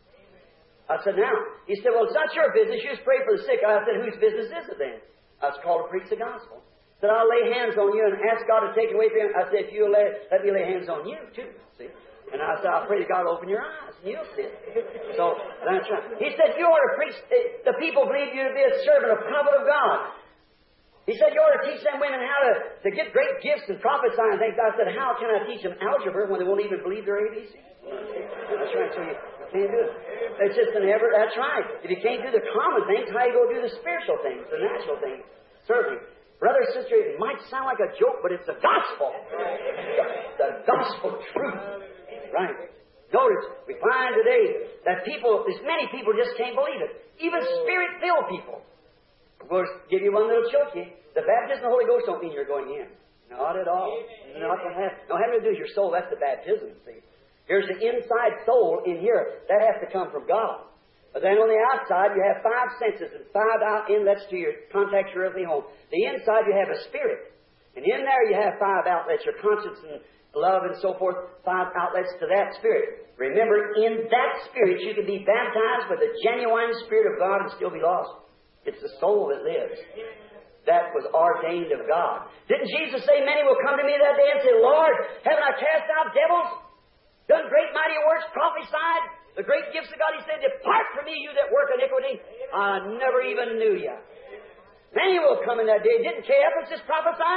S1: I said, now. He said, well, it's not your business. You just pray for the sick. I said, whose business is it then? I was called to preach the gospel. I said, I'll lay hands on you and ask God to take it away from you. I said, if you'll lay, let me lay hands on you, too. See? And I said, I'll pray that God will open your eyes, and you'll see it. So, that's right. He said, you ought to preach, the people believe you to be a servant, a prophet of God. He said, you ought to teach them women how to, to get great gifts and prophesying things. I said, how can I teach them algebra when they won't even believe their A B C? That's right. So you, you can't do it. It's just an ever, that's right. If you can't do the common things, how you go do the spiritual things, the natural things? Certainly. Brother, sister, it might sound like a joke, but it's the gospel. The, the gospel truth. Right. Notice, we find today that people, there's many people just can't believe it. Even spirit-filled people. Of course, give you one little choke. The baptism of the Holy Ghost don't mean you're going in. Not at all. Nothing has, no, having to do with your soul. That's the baptism, see. Here's the inside soul in here. That has to come from God. But then on the outside, you have five senses and five out inlets to your contact your earthly home. The inside, you have a spirit. And in there, you have five outlets, your conscience and love and so forth, five outlets to that spirit. Remember, in that spirit, you can be baptized with the genuine Spirit of God and still be lost. It's the soul that lives. That was ordained of God. Didn't Jesus say, many will come to me that day and say, Lord, haven't I cast out devils? Done great mighty works, prophesied the great gifts of God. He said, depart from me, you that work iniquity. I never even knew you. Many will come in that day. Didn't Caiaphas just prophesy?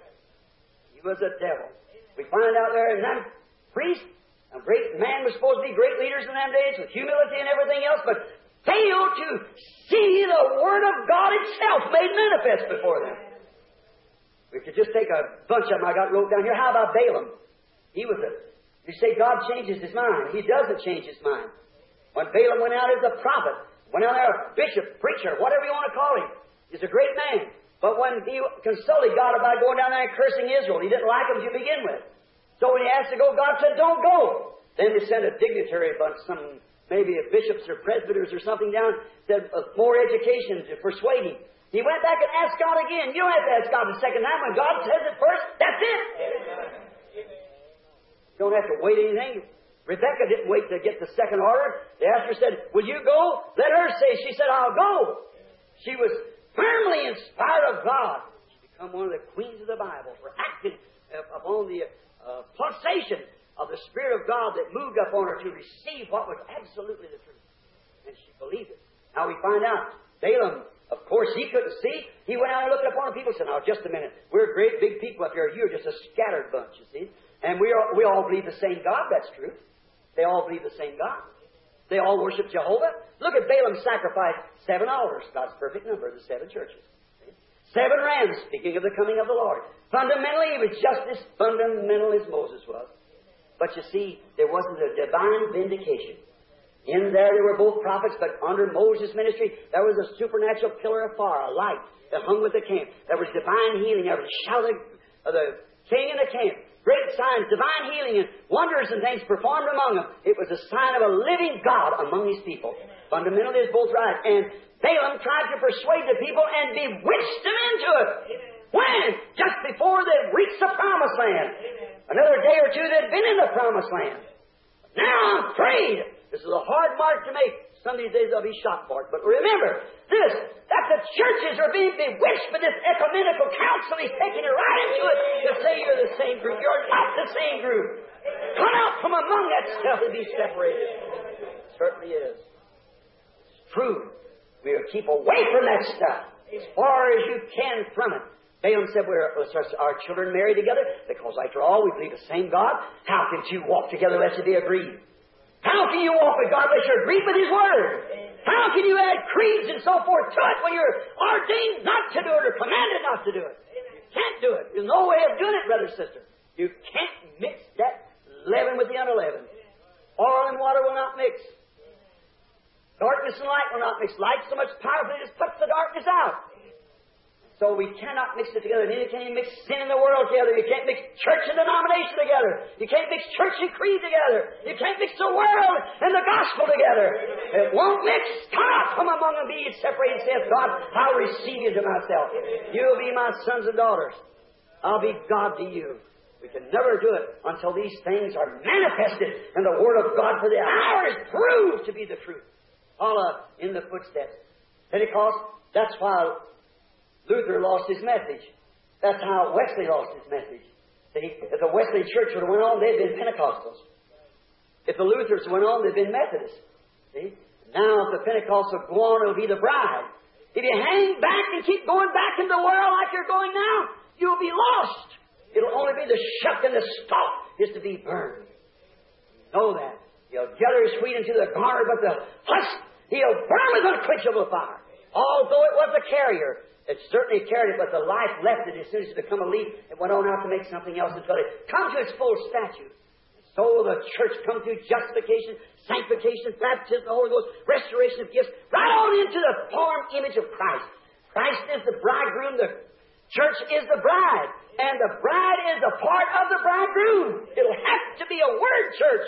S1: He was a devil. We find out there in that priest, a great man was supposed to be great leaders in them days with humility and everything else, but failed to see the Word of God itself made manifest before them. We could just take a bunch of them I got wrote down here. How about Balaam? He was a, you say God changes His mind. He doesn't change His mind. When Balaam went out as a prophet, went out there a bishop, preacher, whatever you want to call him, he's a great man. But when he consulted God about going down there and cursing Israel, he didn't like them to begin with. So when he asked to go, God said, don't go. Then they sent a dignitary, but some maybe a bishops or presbyters or something down, said uh, more education to persuade him. He went back and asked God again. You don't have to ask God the second time. When God says it first, that's it. You don't have to wait anything. Rebecca didn't wait to get the second order. The pastor said, will you go? Let her say. She said, I'll go. She was firmly inspired of God. She became one of the queens of the Bible for acting upon the a pulsation of the Spirit of God that moved up on her to receive what was absolutely the truth. And she believed it. Now we find out, Balaam, of course, he couldn't see. He went out and looked up on the people and said, now, just a minute. We're great big people up here. You're just a scattered bunch, you see. And we, are, we all believe the same God. That's true. They all believe the same God. They all worship Jehovah. Look at Balaam sacrificed seven altars, God's perfect number, the seven churches. Seven rams, speaking of the coming of the Lord. Fundamentally, he was just as fundamental as Moses was. But you see, there wasn't a divine vindication. In there, there were both prophets, but under Moses' ministry, there was a supernatural pillar of fire, a light that hung with the camp. There was divine healing. There was a shout of the king in the camp. Great signs, divine healing, and wonders and things performed among them. It was a sign of a living God among His people. Fundamentally, it's both right. And Balaam tried to persuade the people and bewitched them into it. When? Just before they reached the Promised Land. Another day or two, they'd been in the Promised Land. Now I'm afraid. This is a hard mark to make. Some of these days they'll be shot for it. But remember this, that the churches are being bewitched by this ecumenical council. He's taking it right into it to say you're the same group. You're not the same group. Come out from among that stuff and be separated. It certainly is. It's true. We are to keep away from that stuff as far as you can from it. Balaam said, we're, our children married together because after all we believe the same God. How can you walk together unless you be agreed? How can you walk with God unless you're agreed with His Word? How can you add creeds and so forth to it when you're ordained not to do it or commanded not to do it? You can't do it. There's no way of doing it, brother, sister. You can't mix that leaven with the unleavened. Oil and water will not mix. Darkness and light will not mix. Light so much powerfully just puts the darkness out. So we cannot mix it together. Neither can you mix sin in the world together. You can't mix church and denomination together. You can't mix church and creed together. You can't mix the world and the gospel together. It won't mix. Come out from among them, be ye separated, saith God. I'll receive you to myself. You'll be my sons and daughters. I'll be God to you. We can never do it until these things are manifested in the Word of God, for the hour is proved to be the truth. Follow in the footsteps. Pentecost, that's why Luther lost his message. That's how Wesley lost his message. See, if the Wesley Church would have went on, they'd been Pentecostals. If the Luthers went on, they'd been Methodists. See? Now, if the Pentecostals go on, it'll be the bride. If you hang back and keep going back in the world like you're going now, you'll be lost. It'll only be the shuck and the stalk is to be burned. Know that. He'll gather his wheat into the garner, but the husk he'll burn with unquenchable fire. Although it was a carrier, it certainly carried it, but the life left it as soon as it became a leaf. It went on out to make something else until it come to its full stature. So the church come through justification, sanctification, baptism, the Holy Ghost, restoration of gifts, right on into the form image of Christ. Christ is the bridegroom, the church is the bride, and the bride is a part of the bridegroom. It'll have to be a word church,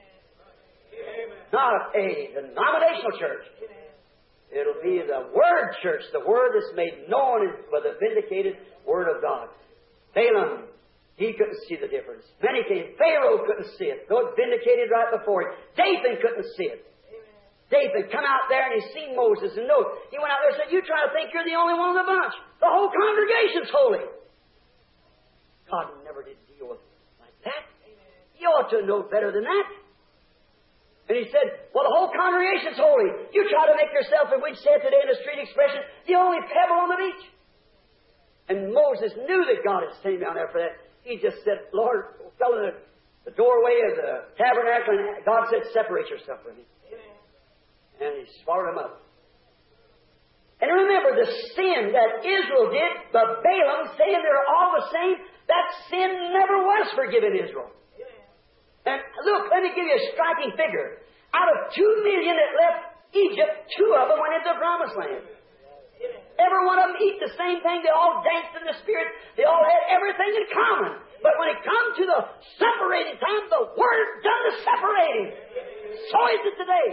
S1: not a denominational church. It'll be the Word church, the Word that's made known by the vindicated Word of God. Balaam, he couldn't see the difference. Many came. Pharaoh couldn't see it. Though it vindicated right before him. Dathan couldn't see it. Dathan come out there and he seen Moses and know. He went out there and said, you try to think you're the only one in the bunch. The whole congregation's holy. God never did deal with it like that. You ought to know better than that. And he said, well, the whole congregation's holy. You try to make yourself, and we'd say it today in a street expression, the only pebble on the beach. And Moses knew that God had sent him down there for that. He just said, Lord, fell in the, the doorway of the tabernacle, and God said, separate yourself from me. And he swallowed him up. And remember, the sin that Israel did, the Balaam saying they're all the same, that sin never was forgiven Israel. And look, let me give you a striking figure. Out of two million that left Egypt, two of them went into the Promised Land. Every one of them eat the same thing. They all danced in the Spirit. They all had everything in common. But when it comes to the separating time, the Word done the separating. So is it today.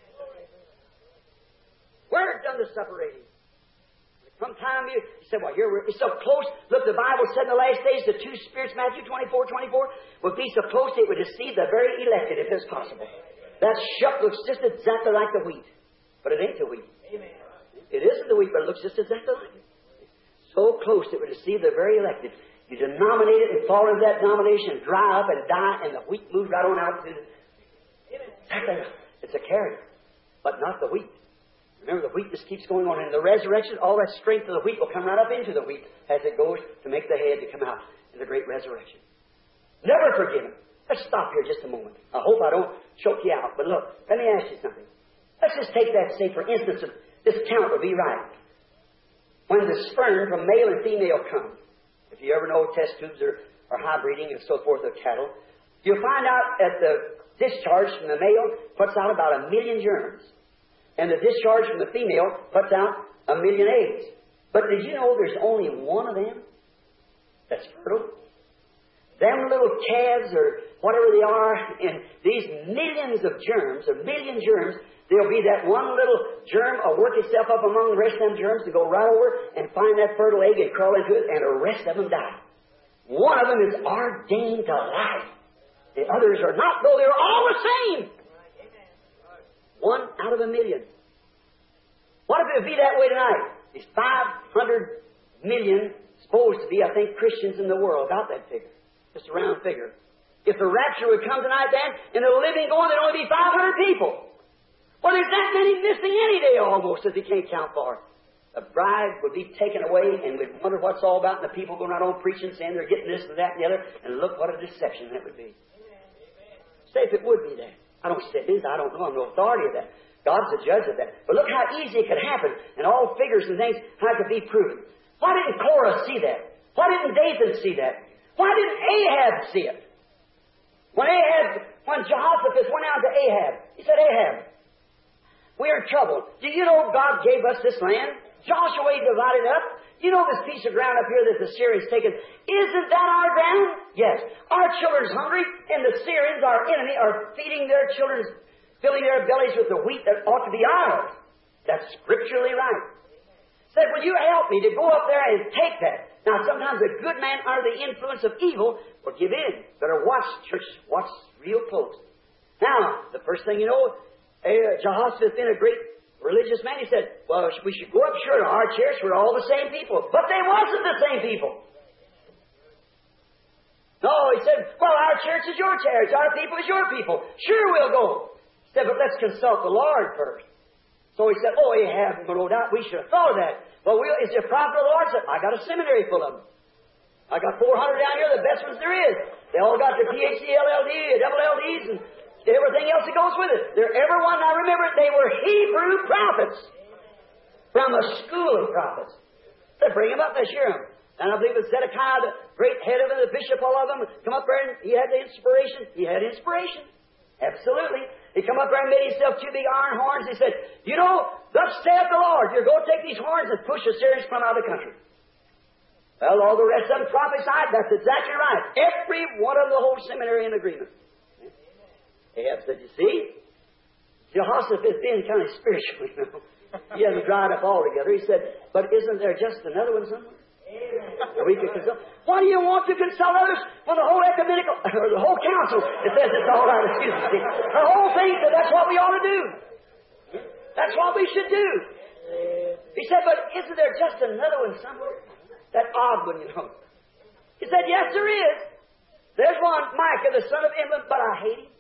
S1: Word done the separating. Sometime you, you said, well, here we're so close. Look, the Bible said in the last days, the two spirits, Matthew twenty-four, twenty-four, would be so close it would deceive the very elected, if it's possible. That shuck looks just exactly like the wheat. But it ain't the wheat. Amen. It isn't the wheat, but it looks just exactly like it. So close it would deceive the very elected.
S2: You denominate it and fall into that denomination and dry up and die, and the wheat moves right on out to the... It's a carrier, but not the wheat. Remember, the wheat just keeps going on. And in the resurrection, all that strength of the wheat will come right up into the wheat as it goes to make the head to come out in the great resurrection. Never forget Him. Let's stop here just a moment. I hope I don't choke you out. But look, let me ask you something. Let's just take that, say, for instance, this count will be right. When the sperm from male and female come, if you ever know test tubes or, or high breeding and so forth of cattle, you'll find out that the discharge from the male puts out about a million germs. And the discharge from the female puts out a million eggs. But did you know there's only one of them that's fertile? Them little calves or whatever they are, and these millions of germs, a million germs, there'll be that one little germ will work itself up among the rest of them germs to go right over and find that fertile egg and crawl into it, and the rest of them die. One of them is ordained to life. The others are not, though they're all the same. One out of a million. What if it would be that way tonight? There's five hundred million supposed to be, I think, Christians in the world. About that figure. Just a round figure. If the rapture would come tonight then, and the living going, there'd only be five hundred people. Well, there's that many missing any day almost that they can't count for. The bride would be taken away, and we'd wonder what it's all about, and the people going around preaching, saying they're getting this and that and the other, and look what a deception that would be. Say if it would be that. I don't say it is. I don't know. I'm no authority of that. God's the judge of that. But look how easy it could happen, and all figures and things, how it could be proven. Why didn't Korah see that? Why didn't Dathan see that? Why didn't Ahab see it? When Ahab, when Jehoshaphat went out to Ahab, he said, Ahab, we're in trouble. Do you know God gave us this land? Joshua divided up. You know this piece of ground up here that the Syrians taken? Isn't that our ground? Yes. Our children's hungry, and the Syrians, our enemy, are feeding their children, filling their bellies with the wheat that ought to be ours. That's scripturally right. Said, will you help me to go up there and take that? Now, sometimes a good man under the influence of evil will give in. Better watch, church, watch real close. Now, the first thing you know, uh, Jehoshaphat been a great religious man. He said, well, we should go up sure to our church. We're all the same people. But they wasn't the same people. No, he said, well, our church is your church. Our people is your people. Sure, we'll go. He said, but let's consult the Lord first. So he said, oh, Ahab, no doubt we should have thought of that. Well, we'll is there a prophet of the Lord? I said, I got a seminary full of them. I got four hundred down here, the best ones there is. They all got their P H D, L L D, double L Ds, and everything else that goes with it. They're everyone. Now remember, they were Hebrew prophets from a school of prophets. They bring them up, they share them. And I believe it's Zedekiah, the great head of them, the bishop, all of them, come up there and he had the inspiration. He had inspiration. Absolutely. He come up there and made himself two big iron horns. He said, you know, thus saith the Lord, you're going to take these horns and push the Syrians from out of the country. Well, all the rest of them prophesied. That's exactly right. Every one of the whole seminary in agreement. Ahab said, you see, Jehoshaphat is being kind of spiritual, you know. He hasn't dried up altogether. He said, but isn't there just another one somewhere? We could consult. Why do you want to consult others for the whole ecumenical, or the whole council? It says it's all right. Excuse me. The whole thing said that's what we ought to do. That's what we should do. He said, but isn't there just another one somewhere? That odd one, you know. He said, yes, there is. There's one, Micah, the son of Imlah, but I hate him.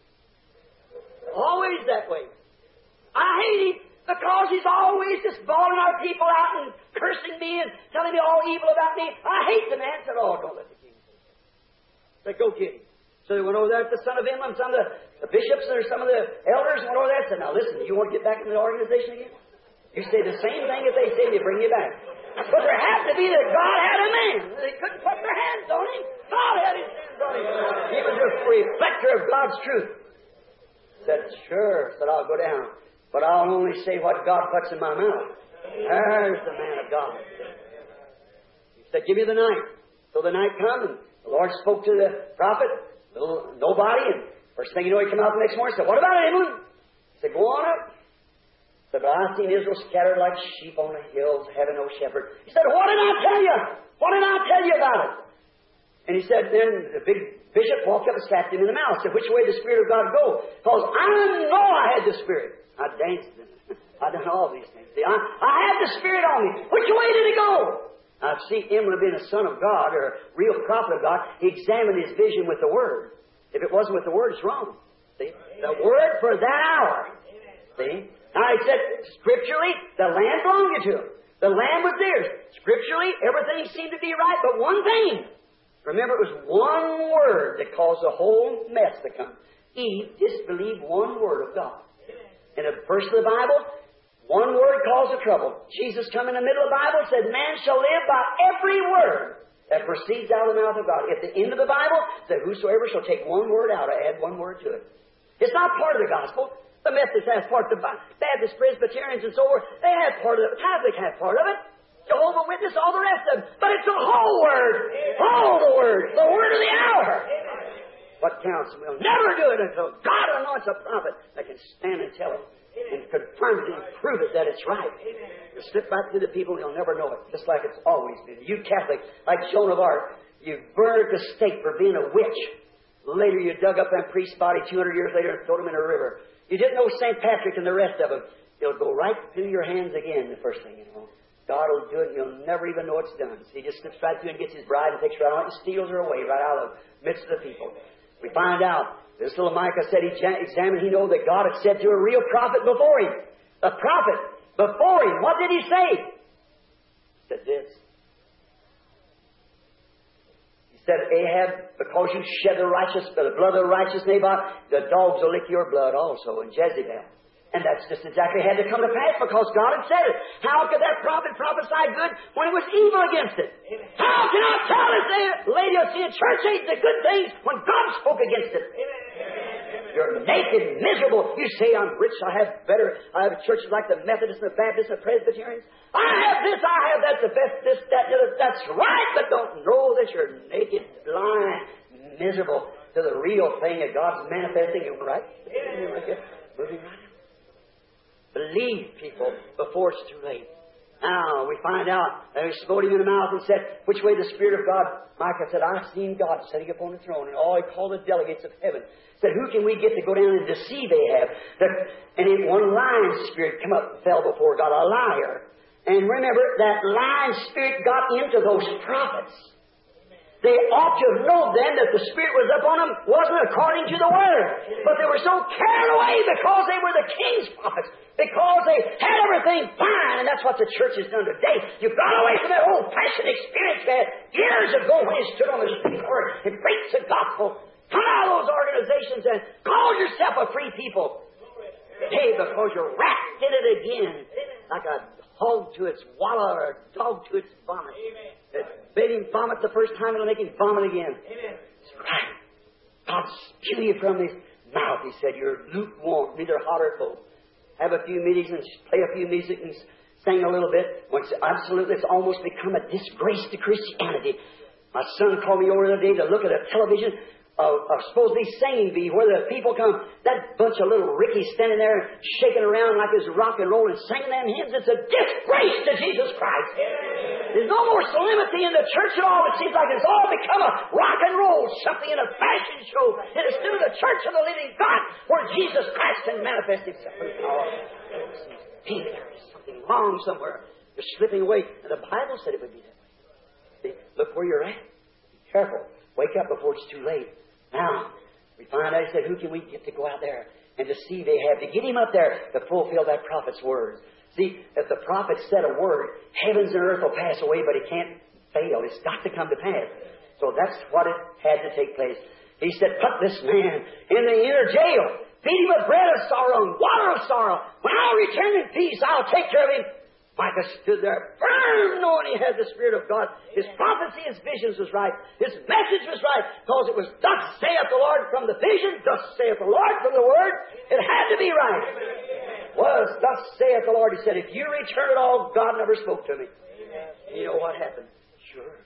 S2: Always that way. I hate him. Because he's always just bawling our people out and cursing me and telling me all evil about me. I hate the man. Said, oh, don't let the king say that. Said, go get him. So they went over there with the son of Imlah and some of the, the bishops or some of the elders went over there and said, now listen, you want to get back in the organization again? You say the same thing as they say, they bring you back. But there had to be that God had a man. They couldn't put their hands on him. God had his hands on him. He was a reflector of God's truth. Said, sure. Said, I'll go down. But I'll only say what God puts in my mouth. There's the man of God. He said, give me the night. So the night come, and the Lord spoke to the prophet, little nobody, and first thing you know, he came out the next morning and said, what about England? He said, go on up. He said, but I've seen Israel scattered like sheep on the hills, having no shepherd. He said, what did I tell you? What did I tell you about it? And he said, then the big bishop walked up and slapped him in the mouth. Said, which way did the Spirit of God go? Because I know I had the Spirit. I danced. I done all these things. See, I, I had the Spirit on me. Which way did it go? Now, see, him would have been a son of God or a real prophet of God. He examined his vision with the Word. If it wasn't with the Word, it's wrong. See? The Word for that hour. See? Now, he said, scripturally, the land belonged to him. The land was theirs. Scripturally, everything seemed to be right, but one thing. Remember, it was one word that caused the whole mess to come. Eve disbelieved one word of God. In a verse of the Bible, one word caused the trouble. Jesus come in the middle of the Bible and said, man shall live by every word that proceeds out of the mouth of God. At the end of the Bible, said, whosoever shall take one word out, I add one word to it. It's not part of the gospel. The Methodists have part of it. Baptists, Presbyterians, and so forth, they have part of it. Catholic have part of it. Jehovah's Witness, all the rest of them. But it's the whole Word. All the Word. The Word of the hour. What counts? We'll never do it until God anoints a prophet that can stand and tell it and confirm it and prove it that it's right. You slip back to the people and you'll never know it, just like it's always been. You Catholic, like Joan of Arc, you burned at the stake for being a witch. Later you dug up that priest's body two hundred years later and threw him in a river. You didn't know Saint Patrick and the rest of them. It'll go right through your hands again, the first thing you know. God will do it and you'll never even know it's done. So he just slips right through and gets his bride and takes her out and steals her away right out of the midst of the people. We find out, this little Micah said he examined, he knew that God had said to a real prophet before him. A prophet before him. What did he say? He said this. He said, Ahab, because you shed the righteous, the blood of the righteous Naboth, the dogs will lick your blood also, and Jezebel. And that's just exactly had to come to pass because God had said it. How could that prophet prophesy good when it was evil against it? Amen. How can I tell this Laodicean church ain't the good things when God spoke against it? Amen. You're naked, miserable. You say, I'm rich, I have better. I have churches like the Methodists and the Baptists and the Presbyterians. I have this, I have that, the best, this, that, the other. That's right, but don't know that you're naked, blind, miserable to the real thing that God's manifesting. You're right. Amen. Moving right. Believe people before it's too late. Now, we find out that he smote him in the mouth and said, which way the Spirit of God? Micah said, I've seen God sitting upon the throne, and all he called the delegates of heaven. Said, who can we get to go down and deceive Ahab? That, and then one lying spirit come up and fell before God, a liar. And remember, that lying spirit got into those prophets. They ought to have known then that the Spirit was upon them wasn't according to the Word. But they were so carried away because they were the king's prophets. Because they had everything fine. And that's what the church has done today. You've got away from that old-fashioned experience we had years ago when you stood on the street corner and preached the gospel. Come out of those organizations and call yourself a free people. Hey, because you're wrapped in it again. Like a hog to its wallow or a dog to its vomit. It made him vomit the first time, it'll make him vomit again. Amen. That's right. God spew you from his mouth. He said, you're lukewarm, neither hot or cold. Have a few meetings and play a few music and sing a little bit. Once, absolutely, it's almost become a disgrace to Christianity. My son called me over the other day to look at a television of, of supposedly singing bee where the people come, that bunch of little rickies standing there shaking around like this rock and roll and singing them hymns. It's a disgrace to Jesus Christ. There's no more solemnity in the church at all. It seems like it's all become a rock and roll, something in a fashion show. And instead of the church of the living God where Jesus Christ can manifest himself in power. There's something wrong somewhere. You're slipping away. And the Bible said it would be that way. See, look where you're at. Be careful. Wake up before it's too late. Now, we find out, he said, who can we get to go out there and deceive Ahab, to get him up there to fulfill that prophet's words? See, if the prophet said a word, heavens and earth will pass away, but it can't fail. It's got to come to pass. So that's what it had to take place. He said, put this man in the inner jail. Feed him with bread of sorrow and water of sorrow. When I'll return in peace, I'll take care of him. Micah stood there firm, knowing he had the Spirit of God. His prophecy, his visions was right. His message was right, because it was, thus saith the Lord from the vision, thus saith the Lord from the Word. It had to be right. It was, thus saith the Lord. He said, if you return at all, God never spoke to me. You know what happened? Sure.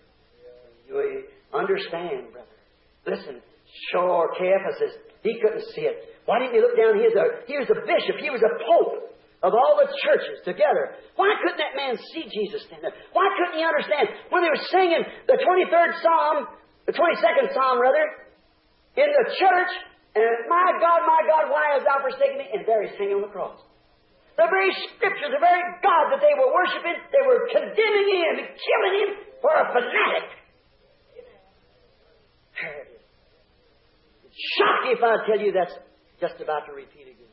S2: You understand, brother. Listen, sure, Caiaphas, he couldn't see it. Why didn't he look down? He was a, he was a bishop. He was a pope of all the churches together. Why couldn't that man see Jesus stand there? Why couldn't he understand when they were singing the twenty-third Psalm, the twenty-second Psalm rather, in the church, and my God, my God, why hast thou forsaken me? And there he's hanging on the cross. The very Scripture, the very God that they were worshiping, they were condemning Him and killing Him for a fanatic. It's shocking if I tell you that's just about to repeat again.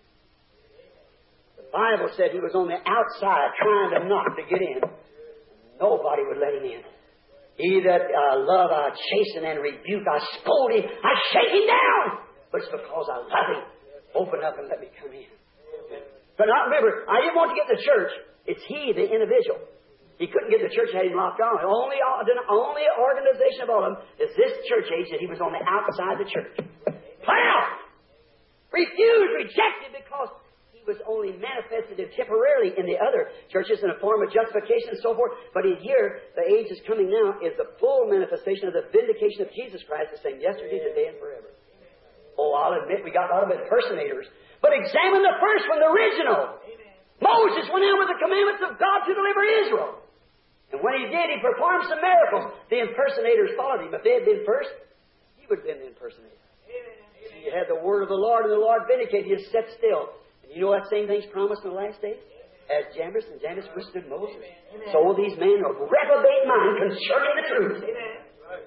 S2: The Bible said He was on the outside trying to knock to get in. Nobody would let Him in. He that I love, I chasten and rebuke. I scold him. I shake him down. But it's because I love him. Open up and let me come in. But now remember, I didn't want to get the church. It's he, the individual. He couldn't get the church, had him locked on. The only, the only organization of all of them is this church age that he was on the outside of the church. Put out! Refused, rejected, because he was only manifested temporarily in the other churches in a form of justification and so forth. But in here, the age is coming now, is the full manifestation of the vindication of Jesus Christ, the same yesterday, today, and forever. Oh, I'll admit we got a lot of impersonators. But examine the first one, the original. Amen. Moses went in with the commandments of God to deliver Israel. And when he did, he performed some miracles. The impersonators followed him. If they had been first, he would have been the impersonator. Amen. You had the word of the Lord, and the Lord vindicated you. Set still. And you know that same thing's promised in the last days? As Jambres and Jannes withstood Moses. Amen. So these men of reprobate mind concerning the truth. Amen.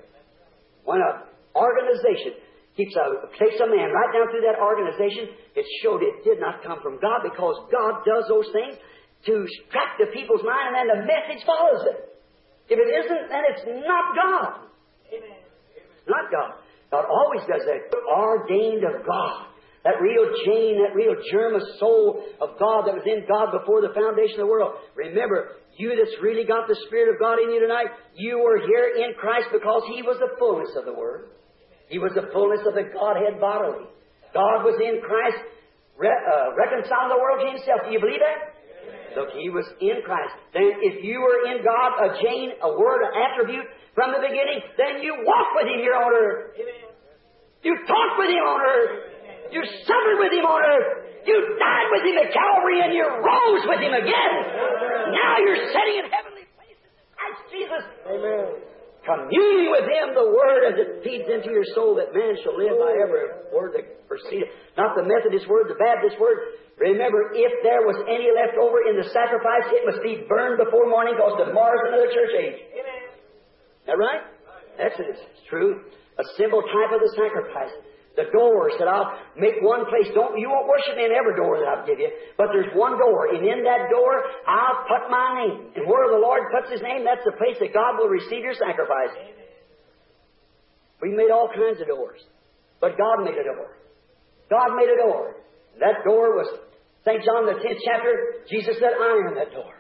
S2: When an organization keeps a, takes a man right down through that organization, it showed it did not come from God, because God does those things to strike the people's mind, and then the message follows it. If it isn't, then it's not God. Amen. Not God. God always does that. Ordained of God. That real gene, that real germ of soul of God that was in God before the foundation of the world. Remember, you that's really got the Spirit of God in you tonight, you were here in Christ because He was the fullness of the Word. He was the fullness of the Godhead bodily. God was in Christ, re- uh, reconciling the world to Himself. Do you believe that? Amen. Look, He was in Christ. Then if you were in God, a gene, a word, an attribute from the beginning, then you walk with Him here on earth. Amen. You talk with Him on earth. Amen. You suffered with Him on earth. You died with Him at Calvary, and you rose with Him again. Amen. Now you're sitting in heavenly places in Christ Jesus. Amen. Communing with Him, the Word, as it feeds into your soul, that man shall live by every word that proceedeth. Not the Methodist word, the Baptist word. Remember, if there was any left over in the sacrifice, it must be burned before morning, because tomorrow's another church age. Amen. Is that right? Exodus. It's true. A symbol type of the sacrifice. The door said, I'll make one place. Don't you won't worship in every door that I'll give you, but there's one door, and in that door I'll put my name. And where the Lord puts His name, that's the place that God will receive your sacrifice. We made all kinds of doors, but God made a door. God made a door. That door was Saint John the tenth chapter. Jesus said, I am that door.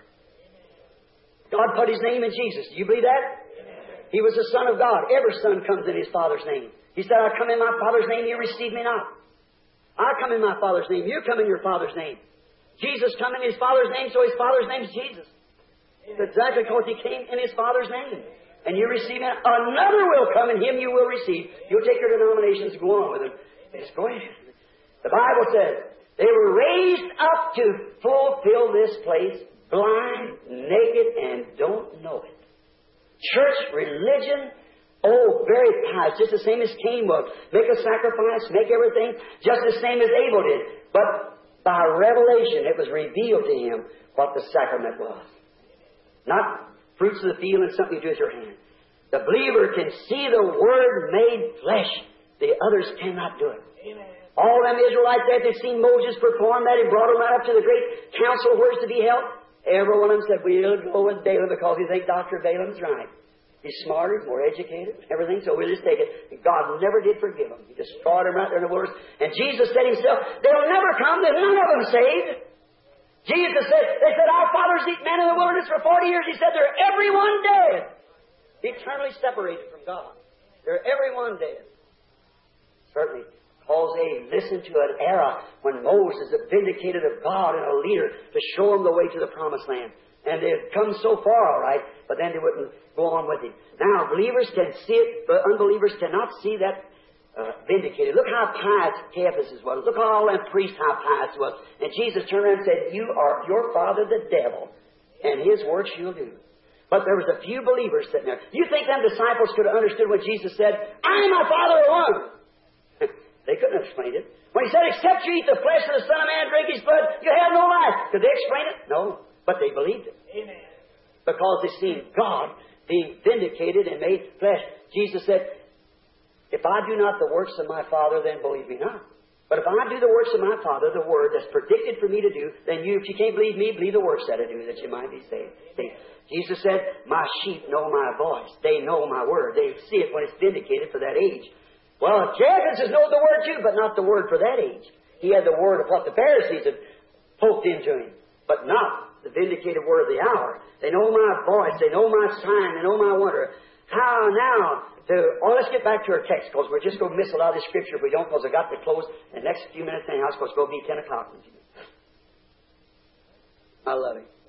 S2: God put His name in Jesus. Do you believe that? He was the Son of God. Every son comes in His Father's name. He said, I come in my Father's name, you receive me not. I come in my Father's name, you come in your Father's name. Jesus come in His Father's name, so His Father's name is Jesus. It's exactly because He came in His Father's name. And you receive Him. Another will come, and Him you will receive. You'll take your denominations and go on with them. Just go ahead. The Bible says, they were raised up to fulfill this place, blind, naked, and don't know it. Church, religion, oh, very pious, just the same as Cain was. Make a sacrifice, make everything, just the same as Abel did. But by revelation, it was revealed to him what the sacrament was. Not fruits of the field and something you do with your hand. The believer can see the Word made flesh. The others cannot do it. Amen. All them Israelites there, they've seen Moses perform that. He brought them right up to the great council where it's to be held. Every one of them said, we'll go with Balaam because we think Doctor Balaam's right. He's smarter, more educated, everything, so we'll just take it. And God never did forgive them. He destroyed them right there in the wilderness. And Jesus said Himself, they'll never come, there's none of them saved. Jesus said, they said, our fathers eat manna in the wilderness for forty years. He said, they're everyone dead. Eternally separated from God. They're everyone dead. Certainly, because they listened to an era when Moses was vindicated of God and a leader to show them the way to the promised land. And they had come so far, all right, but then they wouldn't go on with Him. Now, believers can see it, but unbelievers cannot see that uh, vindicated. Look how pious Caiaphas was. Look how all them priests, how pious was. And Jesus turned around and said, you are your father the devil, and his works you'll do. But there was a few believers sitting there. Do you think them disciples could have understood what Jesus said? I and my Father are one. They couldn't have explained it. When he said, except you eat the flesh of the Son of Man, drink his blood, you have no life. Could they explain it? No. But they believed it.
S3: Amen.
S2: Because they seen God being vindicated and made flesh. Jesus said, if I do not the works of my Father, then believe me not. But if I do the works of my Father, the Word that's predicted for me to do, then you, if you can't believe me, believe the works that I do, that you might be saved. See, Jesus said, my sheep know my voice. They know my Word. They see it when it's vindicated for that age. Well, Jairus knows the Word too, but not the Word for that age. He had the Word of what the Pharisees had poked into him, but not the vindicated Word of the hour. They know my voice. They know my sign. They know my wonder. How now? To, oh, let's get back to our text, because we're just going to miss a lot of the Scripture if we don't, because I've got to close in the next few minutes anyhow, because it's going to be ten o'clock. I love it.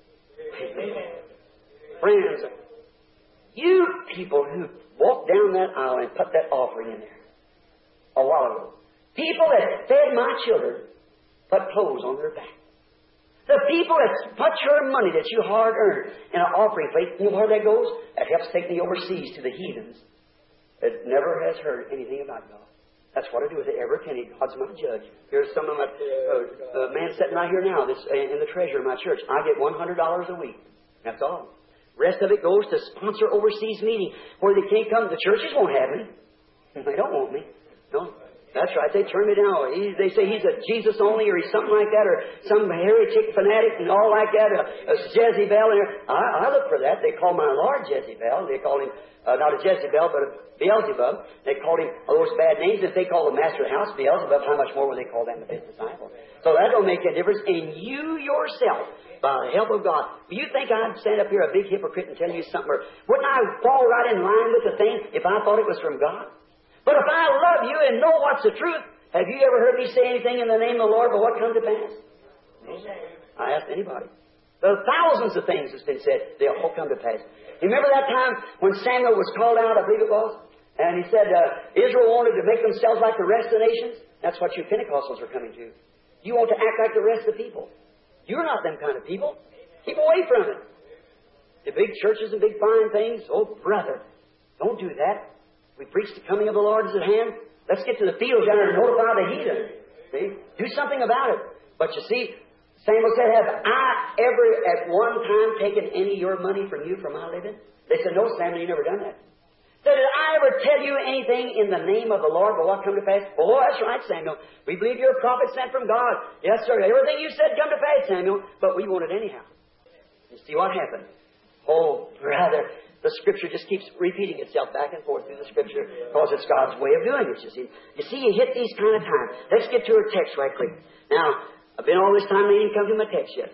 S2: Friends, you people who walked down that aisle and put that offering in there a while ago, people that fed my children put clothes on their back. The people that put your money that you hard earned in an offering plate, you know where that goes? That helps take me overseas to the heathens that never has heard anything about God. That's what I do with every penny. God's my judge. Here's some of my uh, uh, man sitting right here now, this uh, in the treasury of my church. I get one hundred dollars a week. That's all. Rest of it goes to sponsor overseas meeting where they can't come. The churches won't have me. They don't want me. No. That's right. They turn me down. He, they say he's a Jesus only, or he's something like that, or some heretic fanatic and all like that, a, a Jezebel. I, I look for that. They call my Lord Jezebel. They call him, uh, not a Jezebel, but a Beelzebub. They called him all those bad names. If they call the master of the house Beelzebub, how much more will they call them his disciple? So that don't make a difference. And you yourself, by the help of God, you think I'd stand up here a big hypocrite and tell you something? Or wouldn't I fall right in line with the thing if I thought it was from God? But if I love you and know what's the truth, have you ever heard me say anything in the name of the Lord but what comes to pass? I ask anybody. There are thousands of things that's been said. They'll all come to pass. You remember that time when Samuel was called out, I believe it was? And he said uh, Israel wanted to make themselves like the rest of the nations. That's what you Pentecostals are coming to. You want to act like the rest of the people. You're not them kind of people. Keep away from it. The big churches and big fine things. Oh, brother, don't do that. We preach the coming of the Lord is at hand. Let's get to the fields down there and notify the heathen. See? Do something about it. But you see, Samuel said, have I ever at one time taken any of your money from you for my living? They said, no, Samuel, you never done that. Said, did I ever tell you anything in the name of the Lord but what come to pass? Oh, that's right, Samuel. We believe you're a prophet sent from God. Yes, sir. Everything you said come to pass, Samuel. But we want it anyhow. You see what happened? Oh, brother. The Scripture just keeps repeating itself back and forth through the Scripture because it's God's way of doing it, you see. You see, you hit these kind of times. Let's get to our text right quick. Now, I've been all this time, they didn't come to my text yet.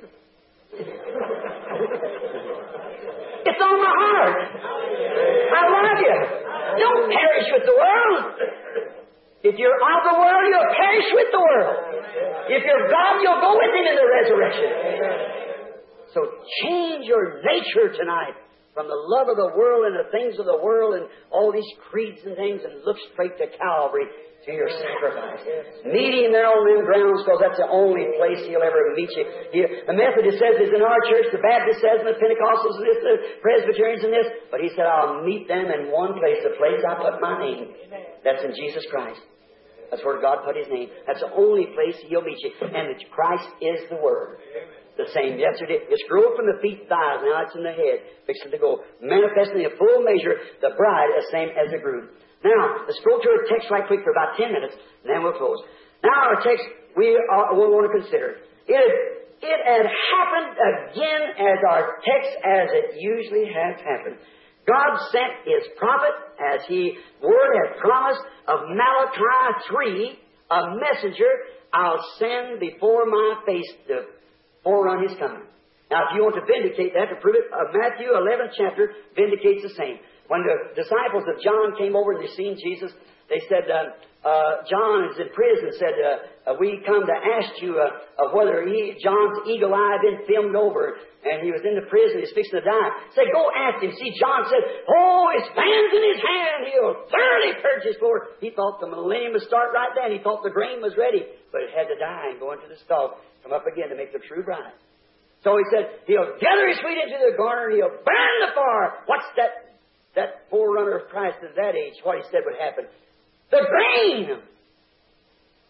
S2: It's on my heart. I love you. Don't perish with the world. If you're of the world, you'll perish with the world. If you're God, you'll go with Him in the resurrection. So change your nature tonight from the love of the world and the things of the world and all these creeds and things, and look straight to Calvary, to your sacrifice. Meet Him there on them grounds, because that's the only place He'll ever meet you. He, the Methodist says it's in our church, the Baptist says, and the Pentecostals and this, the Presbyterians and this, but He said, I'll meet them in one place, the place I put my name. That's in Jesus Christ. That's where God put His name. That's the only place He'll meet you. And Christ is the Word. The same yesterday. It's growing from the feet, thighs. Now it's in the head. Fixing to go. Manifesting in full measure the bride the same as the groom. Now, let's go to our text right quick for about ten minutes, and then we'll close. Now our text we are, we want to consider. It, it had happened again as our text as it usually has happened. God sent His prophet, as He word had promised, of Malachi three, a messenger I'll send before my face to forerun His coming. Now, if you want to vindicate that, to prove it, uh, Matthew eleventh chapter vindicates the same. When the disciples of John came over and they seen Jesus, they said, uh, uh, John is in prison, said, uh, uh, we come to ask you uh, uh, whether he, John's eagle eye had been filmed over, and he was in the prison, he's fixing to die. Say, go ask him. See, John said, oh, his fan's in his hand, he'll thoroughly purge his floor. He thought the millennium would start right then. He thought the grain was ready, but it had to die and go into the stall, come up again to make the true bride. So he said, he'll gather his wheat into the garner, and he'll burn the fire. What's that? That forerunner of Christ at that age, what he said would happen. The grain!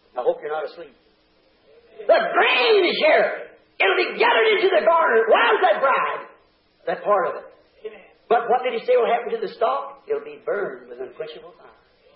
S2: I hope you're not asleep. The grain is here. It'll be gathered into the garner. Where's that bride? That part of it. Amen. But what did he say will happen to the stalk? It'll be burned with unquenchable fire.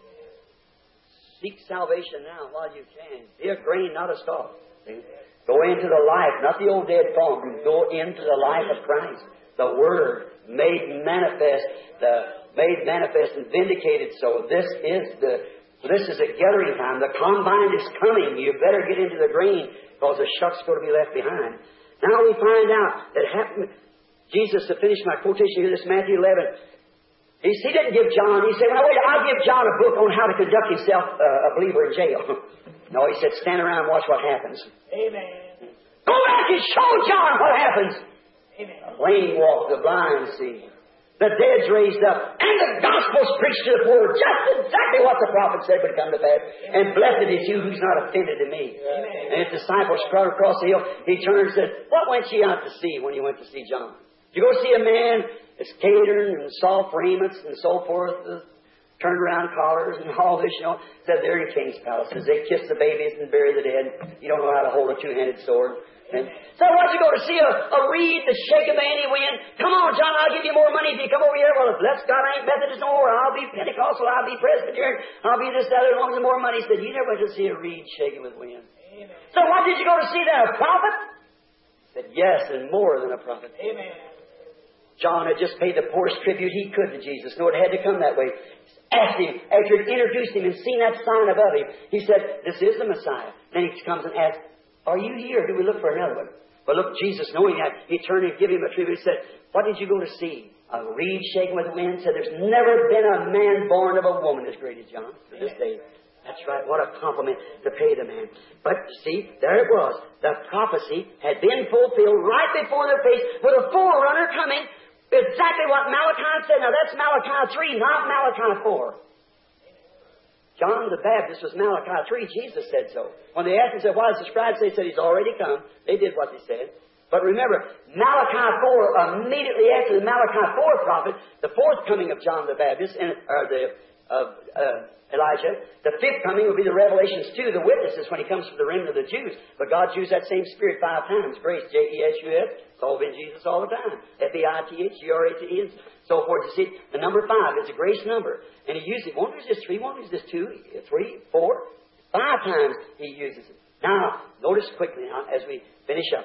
S2: Seek salvation now while you can. Be a grain, not a stalk. See? Go into the life, not the old dead form. Go into the life of Christ. The Word made manifest, the made manifest and vindicated. So this is the this is a gathering time. The combine is coming. You better get into the grain because the shuck's going to be left behind. Now we find out that happened. Jesus, to finish my quotation here, this Matthew eleven. He, he didn't give John, he said, well, wait, I'll give John a book on how to conduct himself uh, a believer in jail. No, he said, stand around and watch what happens.
S3: Amen.
S2: Go back and show John what happens.
S3: Amen.
S2: The lame walk, the blind see, the dead's raised up, and the gospel's preached to the poor. Just exactly what the prophet said would come to pass. And blessed is you who's not offended to me.
S3: Amen.
S2: And his disciples crowded across the hill. He turned and said, what went ye out to see when you went to see John? Did you go see a man that's catering and soft raiments and so forth, uh, turned around collars and all this, you know? Said they're in king's palaces. They kiss the babies and bury the dead. You don't know how to hold a two-handed sword. And so why'd you go to see a, a reed that's shaking by any wind? Come on, John, I'll give you more money if you come over here. Well, if bless God, I ain't Methodist no more. I'll be Pentecostal. I'll be Presbyterian. I'll be this, that, as long as the more money. He said, you never went to see a reed shaking with wind.
S3: Amen.
S2: So why did you go to see that? A prophet? He said, yes, and more than a prophet.
S3: Amen.
S2: John had just paid the poorest tribute he could to Jesus. No, it had to come that way. Asked him, after he introduced him and seen that sign above him, he said, this is the Messiah. Then he comes and asks, are you here or do we look for another one? But look, Jesus, knowing that, he turned and gave him a tribute. He said, what did you go to see? A reed shaken with the wind? Said, there's never been a man born of a woman as great as John to this day. That's right. What a compliment to pay the man. But see, there it was. The prophecy had been fulfilled right before their face with a forerunner coming. Exactly what Malachi said. Now that's Malachi three, not Malachi four. John the Baptist was Malachi three. Jesus said so. When they asked him, said, why does the scribe say? He said, he's already come. They did what they said. But remember, Malachi four, immediately after the Malachi four prophet, the fourth coming of John the Baptist, and, or the of uh, Elijah, the fifth coming will be the Revelations two, the witnesses, when he comes for the remnant of the Jews. But God's used that same Spirit five times. Grace, J E S U S, it's all been Jesus all the time. F E I T H, G R A T E, and so forth. You see, the number five is a grace number. And he uses it. Won't use this three, won't use this two, three, four, five times he uses it. Now, notice quickly now as we finish up.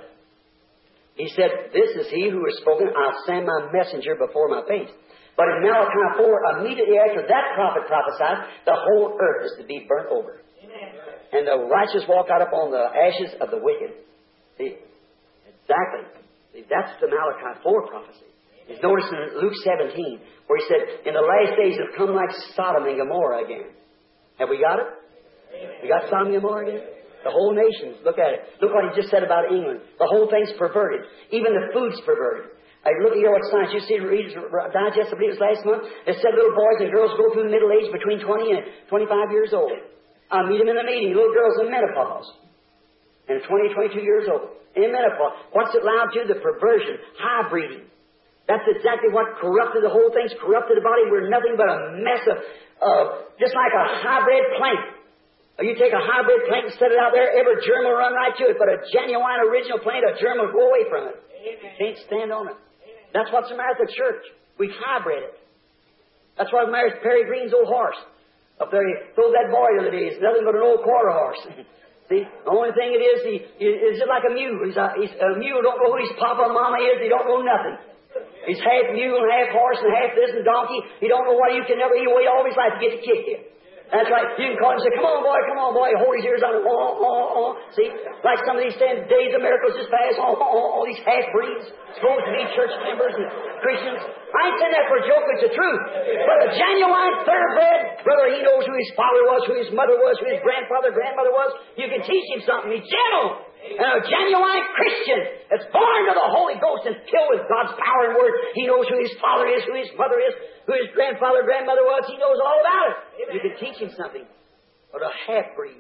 S2: He said, this is he who has spoken, I'll send my messenger before my face. But in Malachi four, immediately after that prophet prophesied, the whole earth is to be burnt over. Amen. And the righteous walk out upon the ashes of the wicked. See? Exactly. See, that's the Malachi four prophecy. He's noticed in Luke seventeen, where he said, in the last days it'll come like Sodom and Gomorrah again. Have we got it? Amen. We got Sodom and Gomorrah again? The whole nation. Look at it. Look what he just said about England. The whole thing's perverted. Even the food's perverted. I look here what science. You see Reader's Digest, I believe it was last month. It said little boys and girls go through the middle age between twenty and twenty-five years old. I meet them in the meeting. Little girls in menopause. And twenty, twenty-two years old. In menopause. What's it allowed to? The perversion. High breeding. That's exactly what corrupted the whole thing's corrupted the body. We're nothing but a mess of, uh, just like a hybrid plant. You take a hybrid plant and set it out there, every germ will run right to it. But a genuine original plant, a germ will go away from it. You can't stand on it. That's what's the matter with the church. We've hybrid it. That's why the matter with Perry Green's old horse. Up there, he throws that boy the other day. It's nothing but an old quarter horse. See, the only thing it is, he, he is just like a mule. He's a, he's a mule, don't know who his papa and mama is. He don't know nothing. He's half mule and half horse and half this and donkey. He don't know what you can never, he'll wait all his life to get to kick you. That's right. You can call him and say, come on, boy, come on, boy. Hold his ears on. Oh, oh, oh. See? Like some of these ten days of miracles just passed. Oh, oh, oh. All these half-breeds. Supposed to be church members and Christians. I ain't saying that for a joke. It's the truth. But a genuine thoroughbred, brother, he knows who his father was, who his mother was, who his grandfather, grandmother was. You can teach him something. He's gentle. And a genuine Christian that's born of the Holy Ghost and filled with God's power and word. He knows who his father is, who his mother is, who his grandfather, grandmother was. He knows all about it. Amen. You can teach him something. But a half-breed,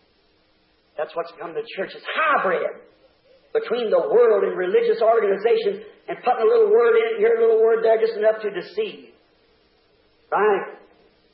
S2: that's what's come to church. It's hybrid between the world and religious organizations and putting a little word in it, here, a little word there, just enough to deceive. Right?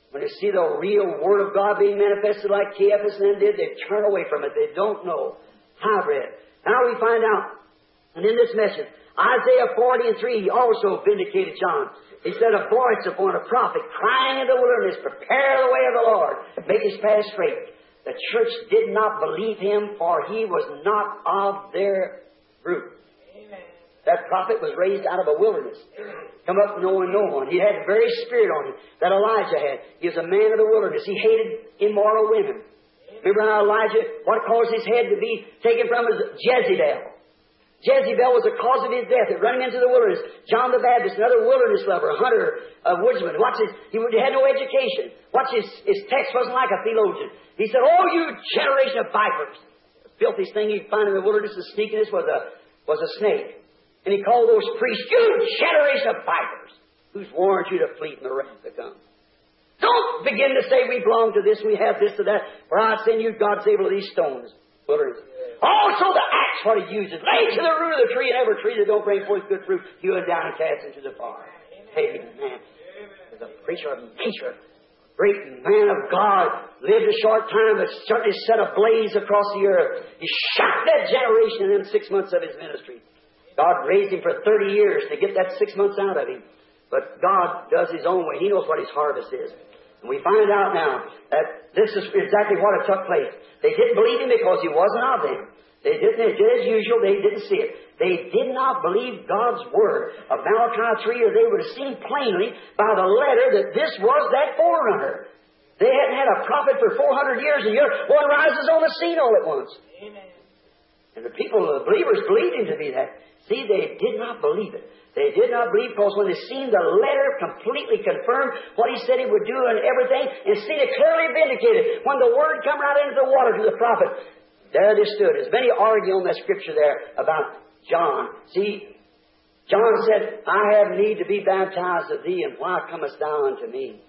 S2: When they see the real Word of God being manifested like Caiaphas and them did, they turn away from it. They don't know. Hybrid. Now we find out, and in this message, Isaiah forty and three, he also vindicated John. He said, a voice upon a prophet crying in the wilderness, prepare the way of the Lord, make his path straight. The church did not believe him, for he was not of their group. Amen. That prophet was raised out of a wilderness. Come up knowing no one. He had the very spirit on him that Elijah had. He was a man of the wilderness. He hated immoral women. Remember how Elijah, what caused his head to be taken from his Jezebel? Jezebel was the cause of his death. It ran him into the wilderness. John the Baptist, another wilderness lover, a hunter, a woodsman. Watch his, he had no education. Watch his, his text wasn't like a theologian. He said, oh, you generation of vipers. The filthiest thing you'd find in the wilderness of sneakiness was a, was a snake. And he called those priests, you generation of vipers. Who's warned you to flee from the wrath to come? Don't begin to say we belong to this, we have this or that. For I send you God's able to these stones. Wilderness. Also the axe, what he uses. Lay to the root of the tree, and every tree that don't bring forth good fruit, hew it down and cast into the fire. Amen. Amen. As a preacher of nature, great man of God, lived a short time, but certainly set a blaze across the earth. He shocked that generation in them six months of his ministry. God raised him for thirty years to get that six months out of him. But God does his own way. He knows what his harvest is. And we find out now that this is exactly what had took place. They didn't believe him because he wasn't of them. They didn't, they did as usual, they didn't see it. They did not believe God's word of Malachi three, or they would have seen plainly by the letter that this was that forerunner. They hadn't had a prophet for four hundred years, and here one rises on the scene all at once. Amen. And the people, the believers, believed him to be that. See, they did not believe it. They did not believe because when they seen the letter completely confirm what he said he would do and everything, and seen it clearly vindicated, when the word come right into the water to the prophet, there they stood. There's many argue on that scripture there about John. See, John said, I have need to be baptized of thee, and why comest thou unto me?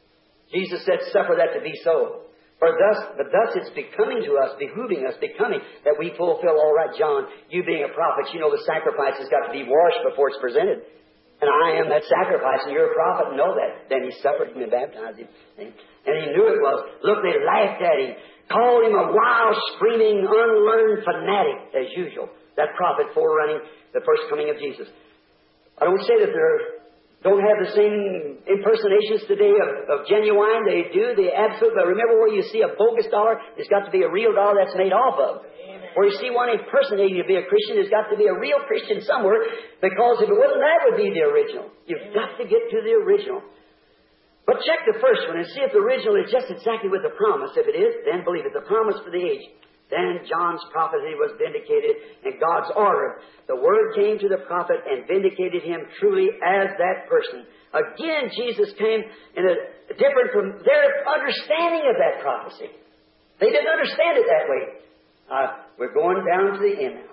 S2: Jesus said, suffer that to be so. For thus, but thus it's becoming to us, behooving us, becoming, that we fulfill all right. John, you being a prophet, you know the sacrifice has got to be washed before it's presented. And I am that sacrifice, and you're a prophet, and know that. Then he suffered him and baptized him. And he knew it was. Look, they laughed at him, called him a wild, screaming, unlearned fanatic, as usual. That prophet forerunning the first coming of Jesus. I don't say that they're don't have the same impersonations today of, of genuine. They do. They absolutely. But remember, where you see a bogus dollar, there's got to be a real dollar that's made off of. Amen. Where you see one impersonating to be a Christian, there's got to be a real Christian somewhere. Because if it wasn't, that would be the original. You've Amen. Got to get to the original. But check the first one and see if the original is just exactly with the promise. If it is, then believe it. The promise for the age. Then John's prophecy was vindicated in God's order. The word came to the prophet and vindicated him truly as that person. Again, Jesus came in a different from their understanding of that prophecy. They didn't understand it that way. Uh, we're going down to the end now.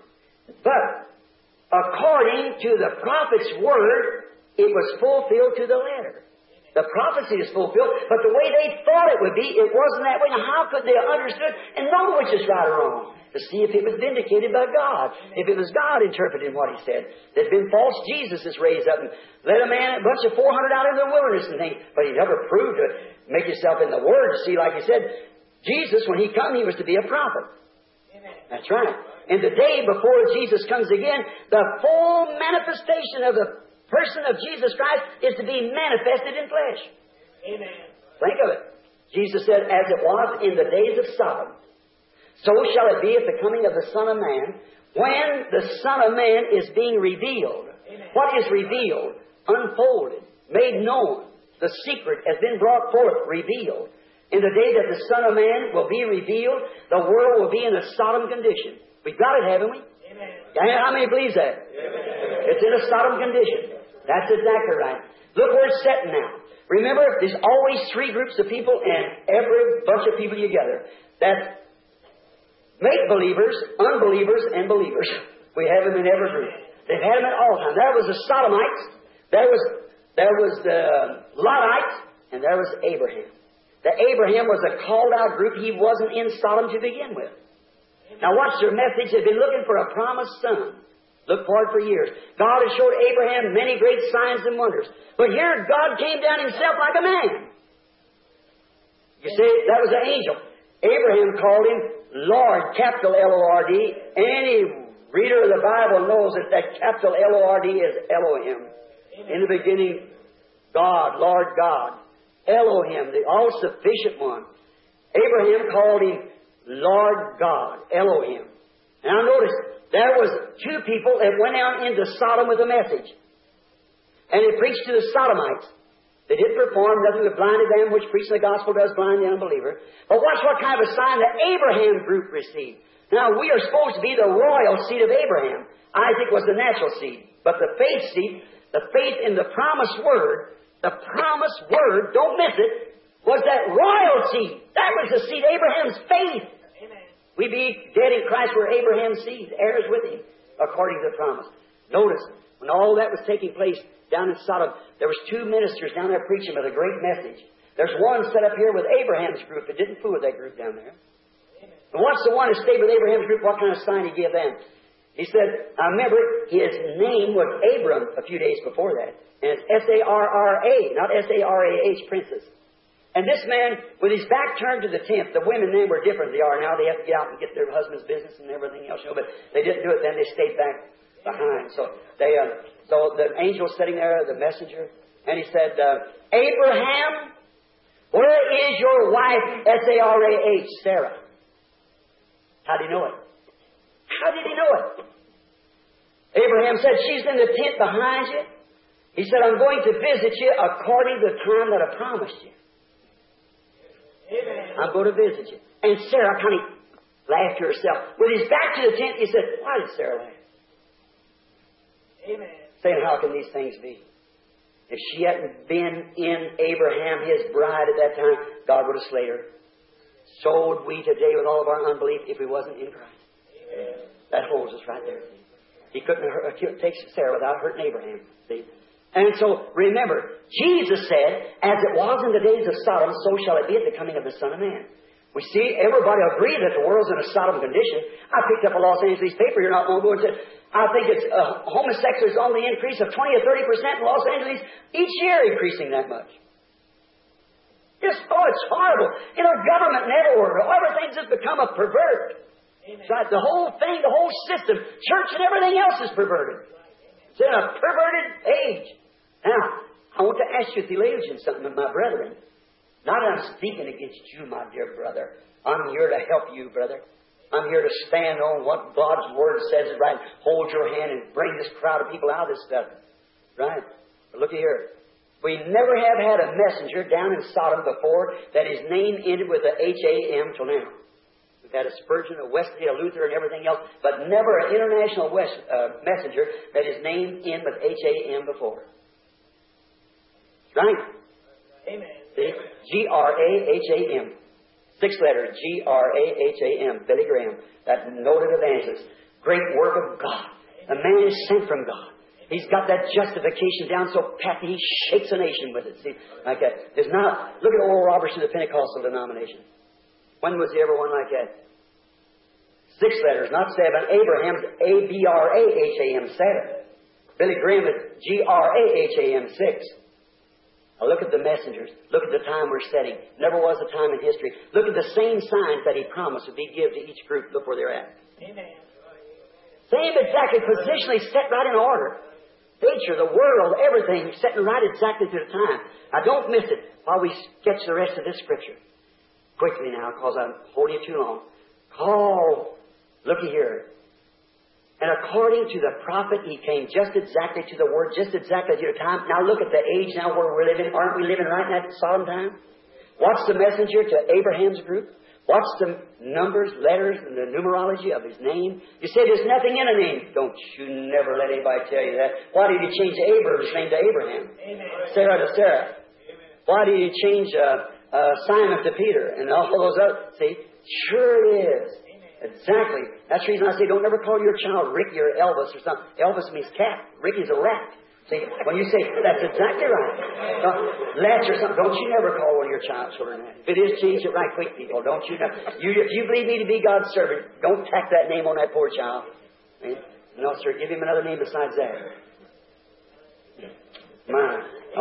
S2: But according to the prophet's word, it was fulfilled to the letter. The prophecy is fulfilled, but the way they thought it would be, it wasn't that way. Now, how could they have understood and know which is right or wrong? To see if it was vindicated by God. If it was God interpreting what he said. There's been false Jesuses raised up and led a man, a bunch of four hundred out into the wilderness and things, but he never proved it. Make yourself in the Word. See, like he said, Jesus, when he come, he was to be a prophet. Amen. That's right. And the day before Jesus comes again, the full manifestation of the person of Jesus Christ is to be manifested in flesh. Amen. Think of it. Jesus said, as it was in the days of Sodom, so shall it be at the coming of the Son of Man, when the Son of Man is being revealed. Amen. What is revealed? Unfolded, made known. The secret has been brought forth, revealed. In the day that the Son of Man will be revealed, the world will be in a Sodom condition. We've got it, haven't we? Amen. How many believes that? Amen. It's in a Sodom condition. That's exactly right. Look where it's sitting now. Remember, there's always three groups of people and every bunch of people together. That's make-believers, unbelievers, and believers. We have them in every group. They've had them at all times. There was the Sodomites, there was there was the Lottites, and there was Abraham. The Abraham was a called-out group. He wasn't in Sodom to begin with. Now watch their message. They've been looking for a promised son. Look for it for years. God has showed Abraham many great signs and wonders. But here God came down himself like a man. You see, that was an angel. Abraham called him Lord, capital L O R D. Any reader of the Bible knows that that capital L O R D is Elohim. In the beginning, God, Lord God. Elohim, the all-sufficient one. Abraham called him Lord God, Elohim. Now notice, there was two people that went out into Sodom with a message. And they preached to the Sodomites. They didn't perform nothing that blinded them, which preaching the gospel does blind the unbeliever. But watch what kind of a sign the Abraham group received. Now, we are supposed to be the royal seed of Abraham. Isaac was the natural seed. But the faith seed, the faith in the promised word, the promised word, don't miss it, was that royal seed. That was the seed, Abraham's faith. Amen. We be dead in Christ, were Abraham's seed, heirs with him, according to the promise. Notice, when all that was taking place down in Sodom, there was two ministers down there preaching with a great message. There's one set up here with Abraham's group. It didn't fool with that group down there. And what's the one that stayed with Abraham's group? What kind of sign he gave them? He said, I remember his name was Abram a few days before that. And it's S A R R A, not S A R A H, princess. And this man, with his back turned to the tent, the women then were different than they are now. They have to get out and get their husband's business and everything else. You know, but they didn't do it then. They stayed back behind. So they, uh, so the angel was sitting there, the messenger, and he said, uh, Abraham, where is your wife, S A R A H, Sarah? How did he know it? How did he know it? Abraham said, she's in the tent behind you. He said, I'm going to visit you according to the time that I promised you. Amen. I'm going to visit you. And Sarah kind of laughed to herself. With his back to the tent, he said, why did Sarah laugh? Amen. Saying, how can these things be? If she hadn't been in Abraham, his bride at that time, God would have slayed her. So would we today with all of our unbelief if we wasn't in Christ. Amen. That holds us right there. He couldn't hurt, take Sarah without hurting Abraham. See? And so, remember, Jesus said, as it was in the days of Sodom, so shall it be at the coming of the Son of Man. We see, everybody agreed that the world's in a Sodom condition. I picked up a Los Angeles paper here not long ago and said, I think it's uh, homosexuals on the increase of twenty or thirty percent in Los Angeles each year, increasing that much. Just, oh, it's horrible. In our government network, everything's just become a pervert. Amen. So the whole thing, the whole system, church and everything else is perverted. It's in a perverted age. Now, I want to ask you, theologians, something, my brethren. Not that I'm speaking against you, my dear brother. I'm here to help you, brother. I'm here to stand on what God's Word says is right. Hold your hand and bring this crowd of people out of this stuff. Right? But look here. We never have had a messenger down in Sodom before that his name ended with a H A M till now. We've had a Spurgeon, a Wesley, a Luther, and everything else, but never an international West, uh, messenger that his name ended with H A M before. Right? Amen. See? G R A H A M. Six letters. G R A H A M. Billy Graham. That noted evangelist. Great work of God. A man is sent from God. He's got that justification down so pat he shakes a nation with it. See, like that. There's not. Look at Oral Roberts in the Pentecostal denomination. When was he ever one like that? Six letters, not seven. Abraham's A B R A H A M, seven. Billy Graham is G R A H A M, six. Now look at the messengers. Look at the time we're setting. Never was a time in history. Look at the same signs that he promised would be given to each group. Look where they're at. Amen. Same exactly, positionally set right in order. Nature, the world, everything setting right exactly to the time. Now don't miss it while we sketch the rest of this scripture. Quickly now, because I'm holding you too long. Call, looky here. And according to the prophet, he came just exactly to the word, just exactly to the time. Now look at the age now where we're living. Aren't we living right in that Sodom time? What's the messenger to Abraham's group? What's the numbers, letters, and the numerology of his name? You say there's nothing in a name. Don't you never let anybody tell you that. Why did he change Abram's name to Abraham? Amen. Sarah to Sarah. Amen. Why did he change uh, uh, Simon to Peter and all those other? See, sure it is. Amen. Exactly. That's the reason I say don't never call your child Ricky or Elvis or something. Elvis means cat. Ricky's a rat. See, when you say, that's exactly right. Uh, Latch or something, don't you never call one of your child's children that. If it is, change it right quick, people. Don't you? you if you believe me to be God's servant, don't tack that name on that poor child. No, sir, give him another name besides that. Mine.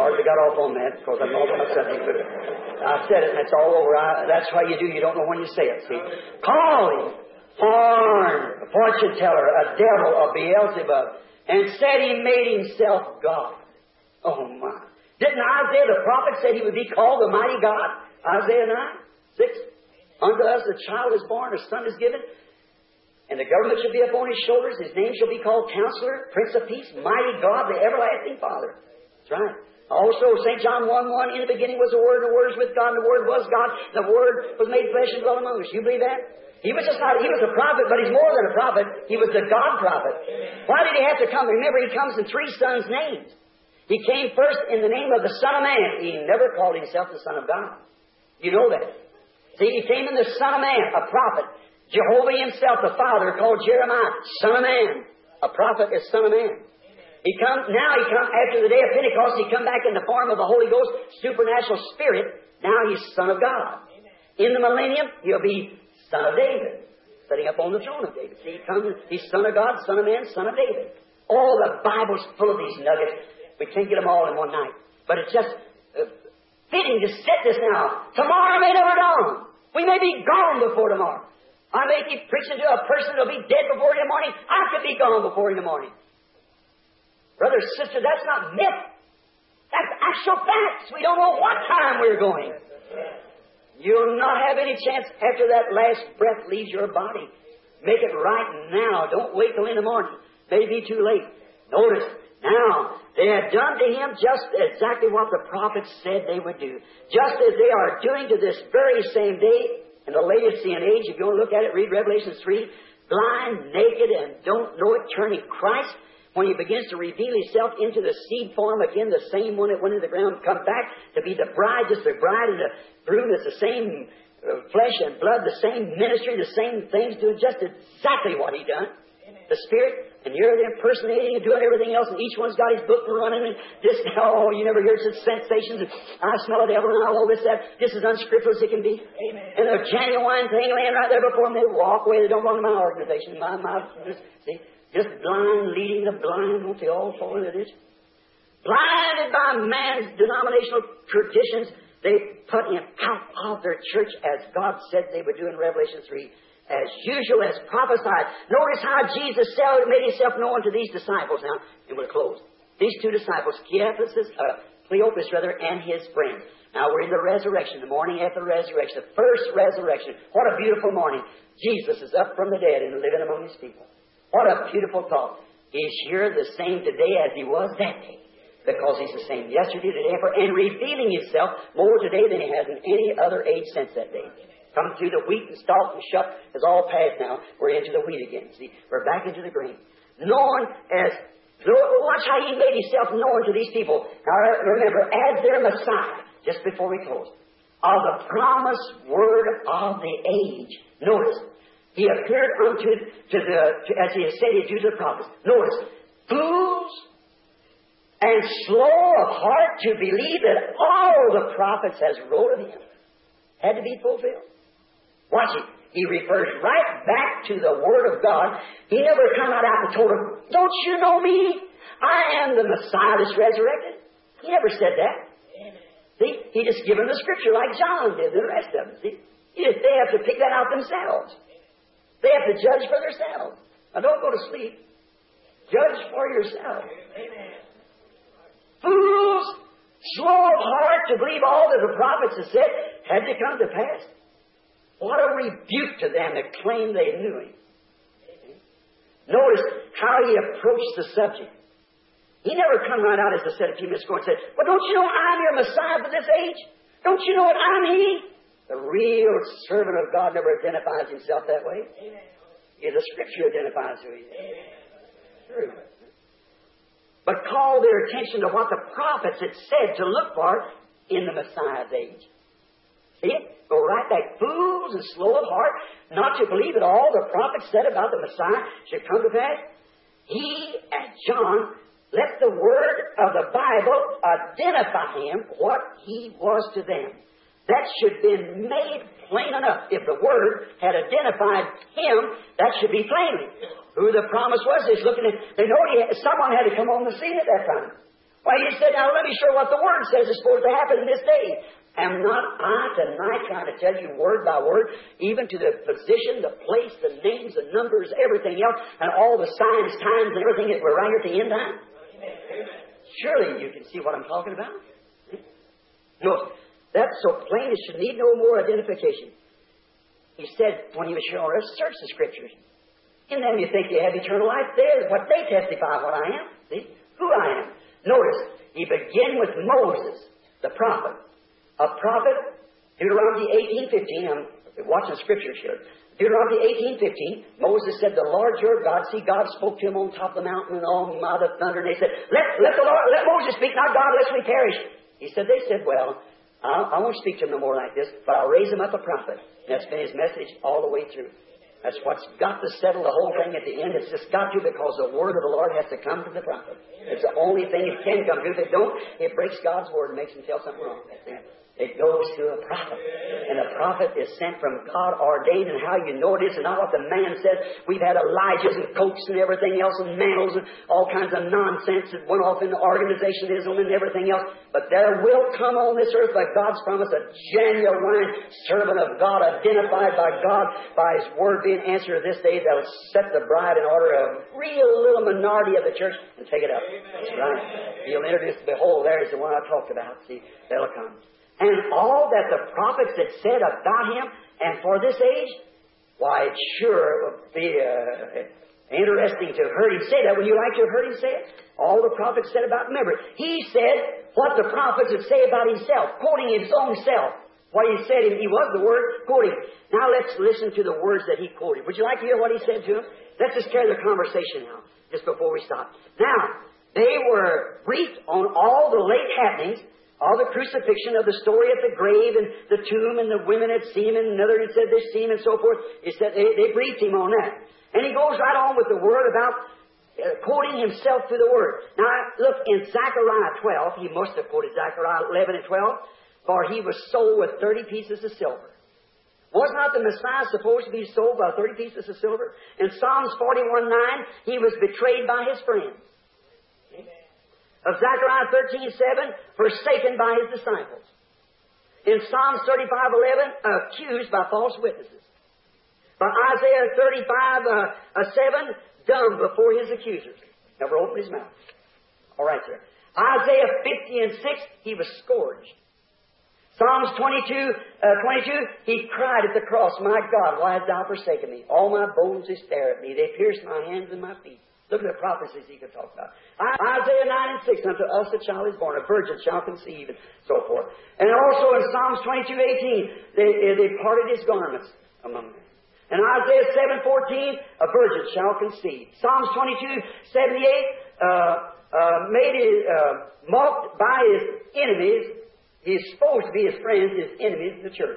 S2: hardly got off on that because I'm all on my subject. But I said it and it's all over. I, that's why you do. You don't know when you say it. See, calling, horn, a fortune teller, a devil, a Beelzebub, and said he made himself God. Oh my! Didn't Isaiah the prophet say he would be called the mighty God? Isaiah nine six. Unto us a child is born, a son is given. And the government shall be upon his shoulders. His name shall be called Counselor, Prince of Peace, Mighty God, the Everlasting Father. That's right. Also, Saint John one one, in the beginning was the Word, and the Word was with God, and the Word was God. The Word was made flesh and dwelt among us. You believe that? He was just not, he was a prophet, but he's more than a prophet. He was the God prophet. Why did he have to come? Remember, he comes in three sons' names. He came first in the name of the Son of Man. He never called himself the Son of God. You know that. See, he came in the Son of Man, a prophet. Jehovah himself, the Father, called Jeremiah Son of Man. A prophet is Son of Man. He comes now. He comes after the day of Pentecost. He come back in the form of the Holy Ghost, supernatural Spirit. Now he's Son of God. In the millennium, he'll be Son of David, sitting up on the throne of David. See, he comes. He's Son of God, Son of Man, Son of David. All the Bible's full of these nuggets. We can't get them all in one night, but it's just uh, fitting to set this now. Tomorrow may never dawn. We may be gone before tomorrow. I may keep preaching to a person who'll be dead before in the morning. I could be gone before in the morning. Brother, sister, that's not myth. That's actual facts. We don't know what time we're going. You'll not have any chance after that last breath leaves your body. Make it right now. Don't wait till in the morning. May be too late. Notice, now, they had done to him just exactly what the prophets said they would do. Just as they are doing to this very same day, in the Laodicean age, if you want to look at it, read Revelation three, blind, naked, and don't know it, turning Christ, when he begins to reveal himself into the seed form again, the same one that went into the ground, come back to be the bride, just the bride and the brood, it's the same uh, flesh and blood, the same ministry, the same things, doing just exactly what he done. The Spirit, and you're impersonating and doing everything else, and each one's got his book running, and this, oh, you never heard such sensations, and I smell a devil, and all this, that. This is unscriptural as it can be. Amen. And the genuine thing laying right there before them, they walk away, they don't belong to my organization. My, my, just, see, just blind leading the blind, won't they all fall into this? Blinded by man's denominational traditions, they put him out of their church as God said they would do in Revelation three. As usual, as prophesied. Notice how Jesus made himself known to these disciples now. And we'll close. These two disciples, Cleopas, uh, Cleopas rather, and his friend. Now we're in the resurrection, the morning after the resurrection, the first resurrection. What a beautiful morning. Jesus is up from the dead and living among his people. What a beautiful thought. He's here the same today as he was that day. Because he's the same yesterday, today, and revealing himself more today than he has in any other age since that day. Come through the wheat and stalk and shuck is all past now. We're into the wheat again. See, we're back into the grain. Known as, watch how he made himself known to these people. Now remember, as their Messiah, just before we close, of the promised word of the age. Notice, he appeared unto to the, to, as he has said he to the prophets. Notice, fools and slow of heart to believe that all the prophets has wrote of him. Had to be fulfilled. Watch it. He refers right back to the Word of God. He never come out and told them, don't you know me? I am the Messiah that's resurrected. He never said that. Amen. See? He just given the Scripture like John did, the rest of them. See? They have to pick that out themselves. They have to judge for themselves. Now don't go to sleep. Judge for yourself. Amen. Fools, slow of heart to believe all that the prophets have said had to come to pass. What a rebuke to them that claim they knew him. Notice how he approached the subject. He never come right out, as I said a few minutes ago, and said, well, don't you know I'm your Messiah for this age? Don't you know what I'm he? The real servant of God never identifies himself that way. Yeah, the Scripture identifies who he is. True. But call their attention to what the prophets had said to look for in the Messiah's age. See it? Go right back. Fools and slow of heart, not to believe that all the prophets said about the Messiah should come to pass. He, as John, let the word of the Bible identify him, what he was to them. That should have been made plain enough. If the Word had identified him, that should be plainly. Who the promise was, they're looking at, they know he had, someone had to come on the scene at that time. Why, he said, now let me show what the Word says is supposed to happen in this day. Am not I tonight trying to tell you word by word, even to the position, the place, the names, the numbers, everything else, and all the signs, times, and everything that we're right here at the end time? Surely you can see what I'm talking about. No, that's so plain it should need no more identification. He said, when he was showing us, search the Scriptures. In them you think you have eternal life. There's what they testify what I am. See? Who I am. Notice, he began with Moses, the prophet. A prophet, Deuteronomy eighteen fifteen. I'm watching Scriptures here. Deuteronomy eighteen fifteen. Moses said, the Lord your God, see, God spoke to him on top of the mountain and on out of the thunder. And they said, let, let the Lord, let Moses speak, not God, lest we perish. He said, they said, well, I, I won't speak to him no more like this, but I'll raise him up a prophet. And that's been his message all the way through. That's what's got to settle the whole thing at the end. It's just got to, because the word of the Lord has to come to the prophet. It's the only thing it can come to. If it don't, it breaks God's word and makes him tell something wrong. It goes to a prophet. And a prophet is sent from God ordained, and how you know it is, and not what the man says. We've had Elijahs and coats and everything else, and mantles and all kinds of nonsense that went off into organizationism and everything else. But there will come on this earth, by God's promise, a genuine servant of God, identified by God, by His word being answered this day, that will set the bride in order, a real little minority of the church, and take it up. That's right. He'll introduce, behold, there's the one I talked about. See, that'll come. And all that the prophets had said about him, and for this age, why, it sure would be uh, interesting to have heard him say that. Would you like to have heard him say it? All the prophets said about, remember, he said what the prophets would say about himself, quoting his own self. What he said, he was the Word, quoting. Now let's listen to the words that he quoted. Would you like to hear what he said to him? Let's just carry the conversation now, just before we stop. Now, they were briefed on all the late happenings, all the crucifixion of the story at the grave and the tomb, and the women had seen him, and another had said they'd seen him, and so forth. He said they, they briefed him on that. And he goes right on with the word about uh, quoting himself to the word. Now, look, in Zechariah twelve, he must have quoted Zechariah eleven and twelve, for he was sold with thirty pieces of silver. Was not the Messiah supposed to be sold by thirty pieces of silver? In Psalms forty-one nine, he was betrayed by his friends. Of Zechariah thirteen seven, forsaken by his disciples. In Psalms thirty-five eleven, accused by false witnesses. By Isaiah thirty-five seven, dumb before his accusers. Never opened his mouth. All right, sir. Isaiah fifty and six, he was scourged. Psalms twenty-two, uh, twenty-two, he cried at the cross, my God, why hast thou forsaken me? All my bones they stare at me. They pierce my hands and my feet. Look at the prophecies he could talk about. Isaiah nine and six, unto us a child is born, a virgin shall conceive, and so forth. And also in Psalms twenty-two eighteen, they, they parted his garments among them. And Isaiah seven fourteen, a virgin shall conceive. Psalms twenty-two seventy-eight, uh, uh, made his, uh, mocked by his enemies. He's supposed to be his friends, his enemies, the church.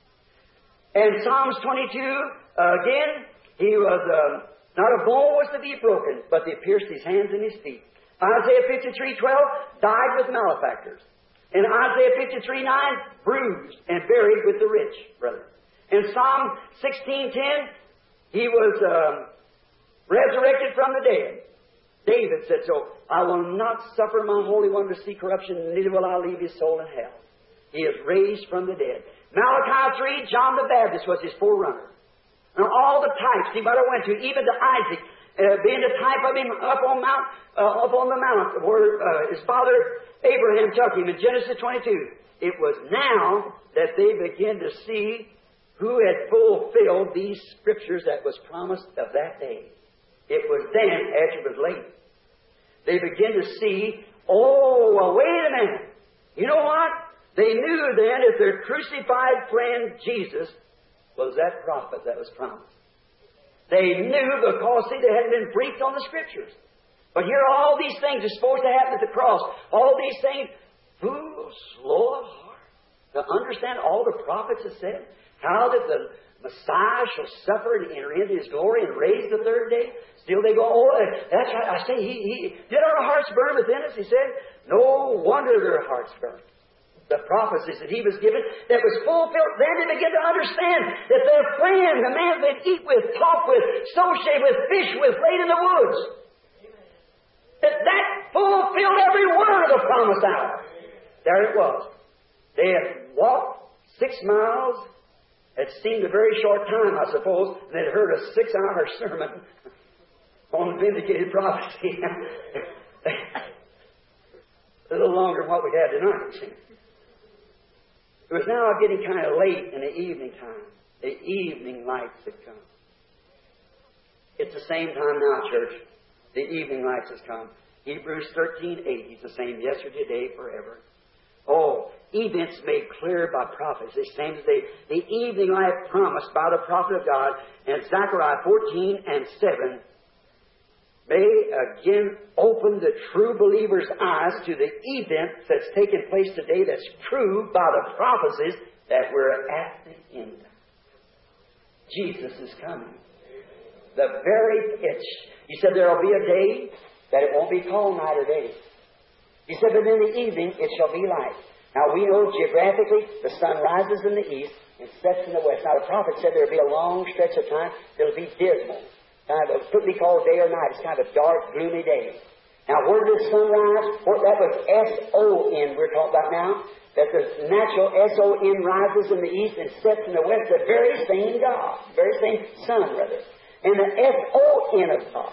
S2: And Psalms twenty-two, uh, again, he was... Uh, Not a bone was to be broken, but they pierced his hands and his feet. Isaiah fifty-three twelve, died with malefactors. In Isaiah fifty-three nine, bruised and buried with the rich, brother. In Psalm sixteen ten, he was um, resurrected from the dead. David said so, I will not suffer my Holy One to see corruption, neither will I leave his soul in hell. He is raised from the dead. Malachi three, John the Baptist was his forerunner. And all the types he might have went to, even to Isaac, uh, being the type of him up on Mount, uh, up on the mount where uh, his father Abraham took him in Genesis twenty-two. It was now that they began to see who had fulfilled these scriptures that was promised of that day. It was then, after it was late, they began to see, oh, well, wait a minute. You know what? They knew then that their crucified friend Jesus was that prophet that was promised. They knew because, see, they hadn't been briefed on the Scriptures. But here all these things are supposed to happen at the cross. All these things, who slow of heart to understand all the prophets have said? How that the Messiah shall suffer and enter into His glory and raise the third day? Still they go, oh, that's right. I say, he, he did our hearts burn within us? He said, no wonder their hearts burn. The prophecies that he was given that was fulfilled. Then they began to understand that their friend, the man they'd eat with, talk with, associate with, fish with, laid in the woods, that that fulfilled every word of the promised hour. There it was. They had walked six miles. It seemed a very short time, I suppose, and they'd heard a six-hour sermon on vindicated prophecy. A little longer than what we had tonight. It was now getting kind of late in the evening time. The evening lights had come. It's the same time now, church. The evening lights has come. Hebrews thirteen eight. He's the same yesterday, today, forever. Oh, events made clear by prophets. The same as they, the evening light promised by the prophet of God. And Zechariah fourteen and seven may again open the true believer's eyes to the event that's taken place today that's true by the prophecies that we're at the end. Jesus is coming. The very pitch. He said there will be a day that it won't be called night or day. He said, but in the evening it shall be light. Now we know geographically the sun rises in the east and sets in the west. Now the prophet said there will be a long stretch of time that will be dismal. Kind of, it could be called day or night. It's kind of a dark, gloomy day. Now, where does sun rise? Where, that was S O N we're talking about now. That the natural S O N rises in the east and sets in the west. The very same God. The very same sun, rather. And the S O N of God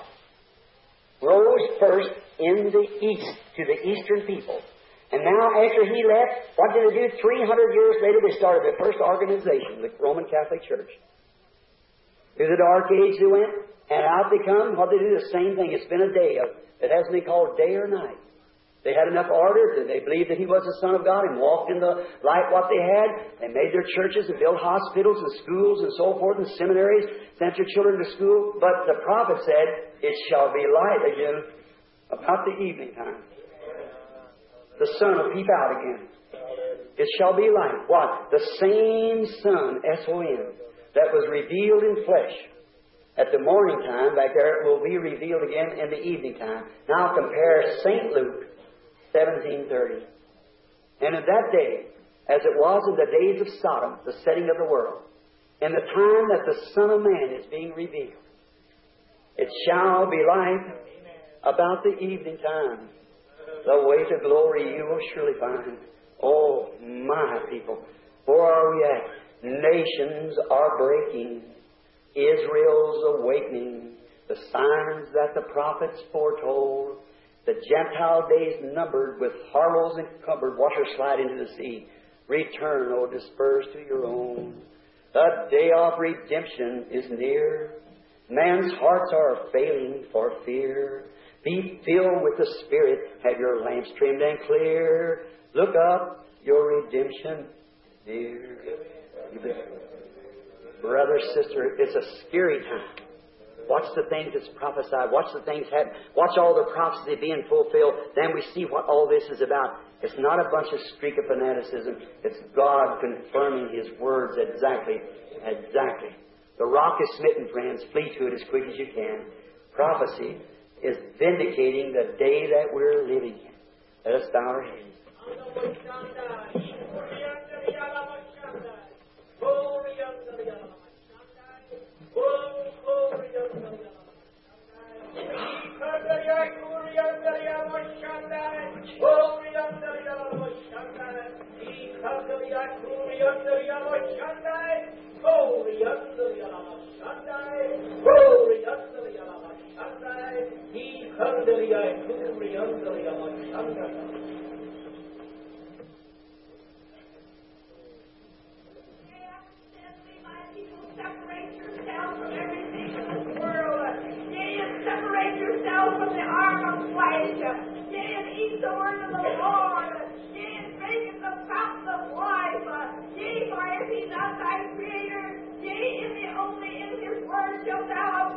S2: rose first in the east to the eastern people. And now, after he left, what did they do? three hundred years later, they started the first organization, the Roman Catholic Church. Through the Dark Age they went. And out they come, what they do, the same thing. It's been a day of, it hasn't been called day or night. They had enough order, that they believed that He was the Son of God and walked in the light what they had. They made their churches and built hospitals and schools and so forth and seminaries, sent their children to school. But the prophet said, it shall be light again about the evening time. The sun will peep out again. It shall be light. What? The same sun, S O N, that was revealed in flesh at the morning time, back there, it will be revealed again in the evening time. Now compare Saint Luke seventeen thirty. And in that day, as it was in the days of Sodom, the setting of the world, in the time that the Son of Man is being revealed, it shall be light about the evening time. The way to glory you will surely find. Oh, my people, where are we at? Nations are breaking. Israel's awakening, the signs that the prophets foretold, the Gentile days numbered with harlots encumbered, watch her slide into the sea. Return, O dispersed to your own. The day of redemption is near. Man's hearts are failing for fear. Be filled with the Spirit, have your lamps trimmed and clear. Look up, your redemption near. Brother, sister, it's a scary time. Watch the things that's prophesied. Watch the things happen. Watch all the prophecy being fulfilled. Then we see what all this is about. It's not a bunch of streak of fanaticism. It's God confirming His words exactly. Exactly. The rock is smitten, friends. Flee to it as quick as you can. Prophecy is vindicating the day that we're living in. Let us bow our heads.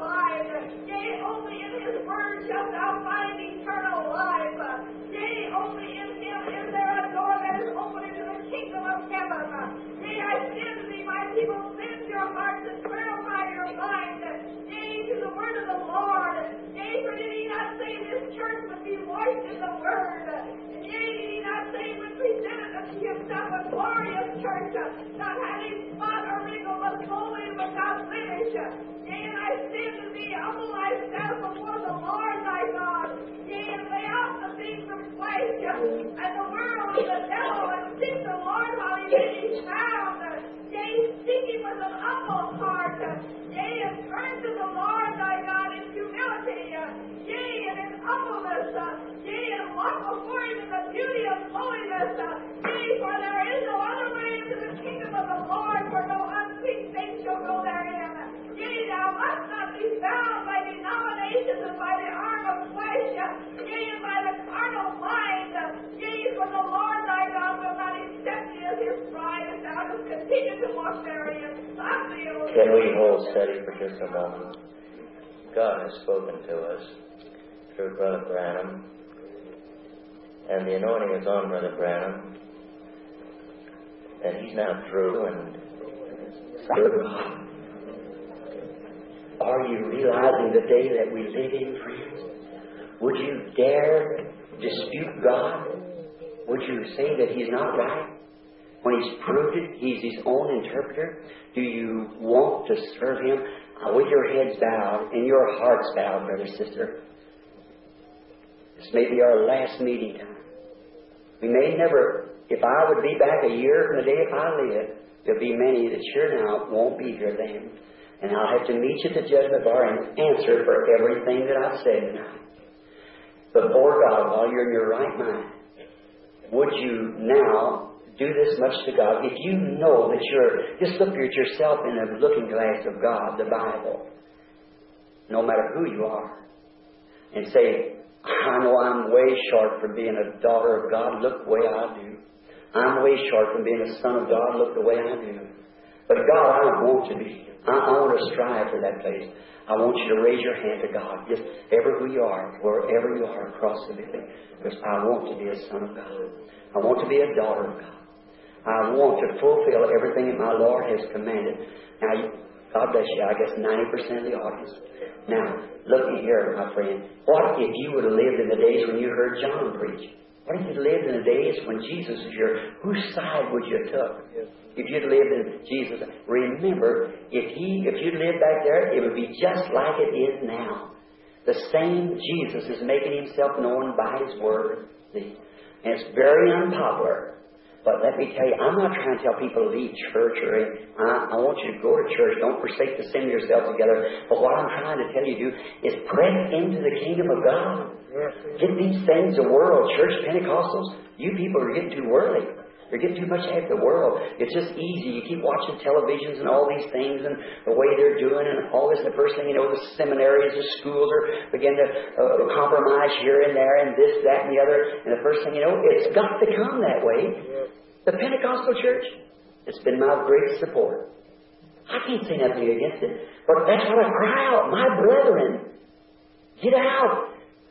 S3: Shalt thou find eternal life. Yea, only and the world and the devil and seek the Lord while he may be found. Yea, seek him with an humble heart. Yea, and turn to the Lord thy God in humility. Yea, and in humbleness. Yea, and walk before him in the beauty of holiness. Yea, for there is no other way into the kingdom of the Lord, for no unclean thing shall go therein. Yea, thou must not be bound by denominations and by the arm of flesh. Yea, and by the carnal mind. Yea, for the Lord thy God will not accept thee as his bride, if thou dost continue to walk therein.
S4: Can we hold steady for just a moment? God has spoken to us through Brother Branham, and the anointing is on Brother Branham, and he's now through and through.
S2: Are you realizing the day that we live in, friends? Would you dare dispute God? Would you say that He's not right? When He's proved it, He's His own interpreter. Do you want to serve Him? Uh, with your heads bowed and your hearts bowed, brother, sister. This may be our last meeting time. We may never, if I would be back a year from the day if I live, there'll be many that sure now won't be here then. And I'll have to meet you at the judgment bar and answer for everything that I've said tonight. Before God, while you're in your right mind, would you now do this much to God? If you know that you're, just look at yourself in the looking glass of God, the Bible, no matter who you are, and say, I know I'm way short from being a daughter of God. Look the way I do. I'm way short from being a son of God. Look the way I do. But God, I don't want to be. I, I want to strive for that place. I want you to raise your hand to God, just ever who you are, wherever you are across the building, because I want to be a son of God. I want to be a daughter of God. I want to fulfill everything that my Lord has commanded. Now, God bless you, I guess ninety percent of the audience. Now, look here, my friend. What if you would have lived in the days when you heard John preach? What if you lived in the days when Jesus was here? Whose side would you have took? If you'd lived in Jesus, remember, if he, if you'd lived back there, it would be just like it is now. The same Jesus is making Himself known by His Word. See? And it's very unpopular. But let me tell you, I'm not trying to tell people to leave church or anything. I, I want you to go to church. Don't forsake to sing yourself together. But what I'm trying to tell you to do is press into the kingdom of God. Get these things the world. Church Pentecostals, you people are getting too worldly. You're getting too much after the world. It's just easy. You keep watching televisions and all these things and the way they're doing and all this. And the first thing you know, the seminaries, the schools are begin to uh, compromise here and there and this, that, and the other. And the first thing you know, it's got to come that way. The Pentecostal church, it's been my great support. I can't say nothing against it. But that's what I cry out. My brethren, get out.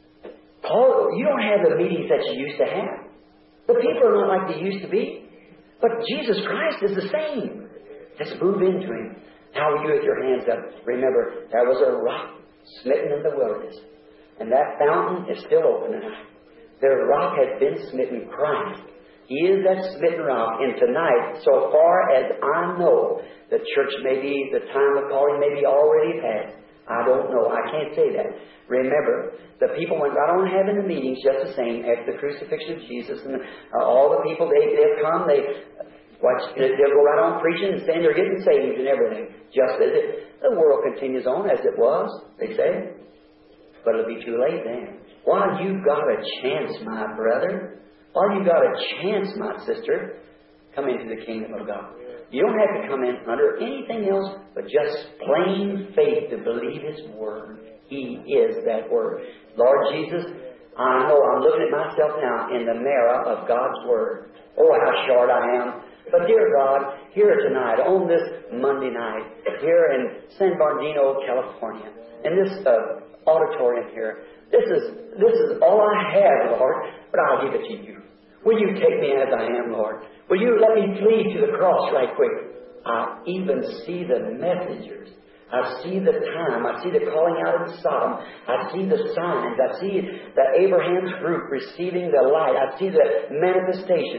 S2: Paul, you don't have the meetings that you used to have. The people are not like they used to be. But Jesus Christ is the same. Let's move into Him. How are you with your hands up? Remember, there was a rock smitten in the wilderness. And that fountain is still open tonight. The rock has been smitten, Christ. He is that smitten rock. And tonight, so far as I know, the church may be, the time of calling may be already past. I don't know. I can't say that. Remember, the people went right on having the meetings just the same after the crucifixion of Jesus. And uh, all the people, they, they've come, they watch, they'll go right on preaching and saying they're getting saved and everything. Just as it, the world continues on as it was, they say. But it'll be too late then. While you've got a chance, my brother, while you've got a chance, my sister, come into the kingdom of God. You don't have to come in under anything else but just plain faith to believe His Word. He is that Word. Lord Jesus, I know I'm looking at myself now in the mirror of God's Word. Oh, how short I am. But dear God, here tonight, on this Monday night, here in San Bernardino, California, in this uh, auditorium here, this is, this is all I have, Lord, but I'll give it to You. Will You take me as I am, Lord? Will You let me flee to the cross right quick? I even see the messengers. I see the time. I see the calling out of Sodom. I see the signs. I see the Abraham's group receiving the light. I see the manifestation.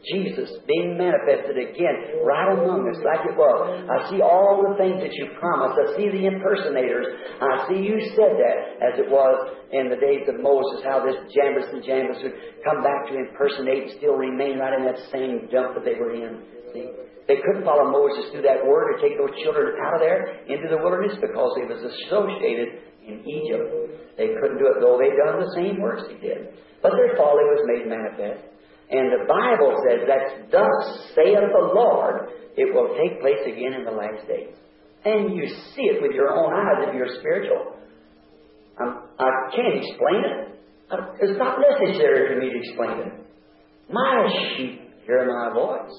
S2: Jesus being manifested again right among us like it was. I see all the things that you promised. I see the impersonators. I see you said that as it was in the days of Moses, how this Jannes and Jambres would come back to impersonate and still remain right in that same dump that they were in. See? They couldn't follow Moses through that word or take those children out of there into the wilderness because they was associated in Egypt. They couldn't do it, though they done the same works he did. But their folly was made manifest. And the Bible says that thus saith the Lord, it will take place again in the last days. And you see it with your own eyes if you're spiritual. I'm, I can't explain it. It's not necessary for me to explain it. My sheep hear my voice.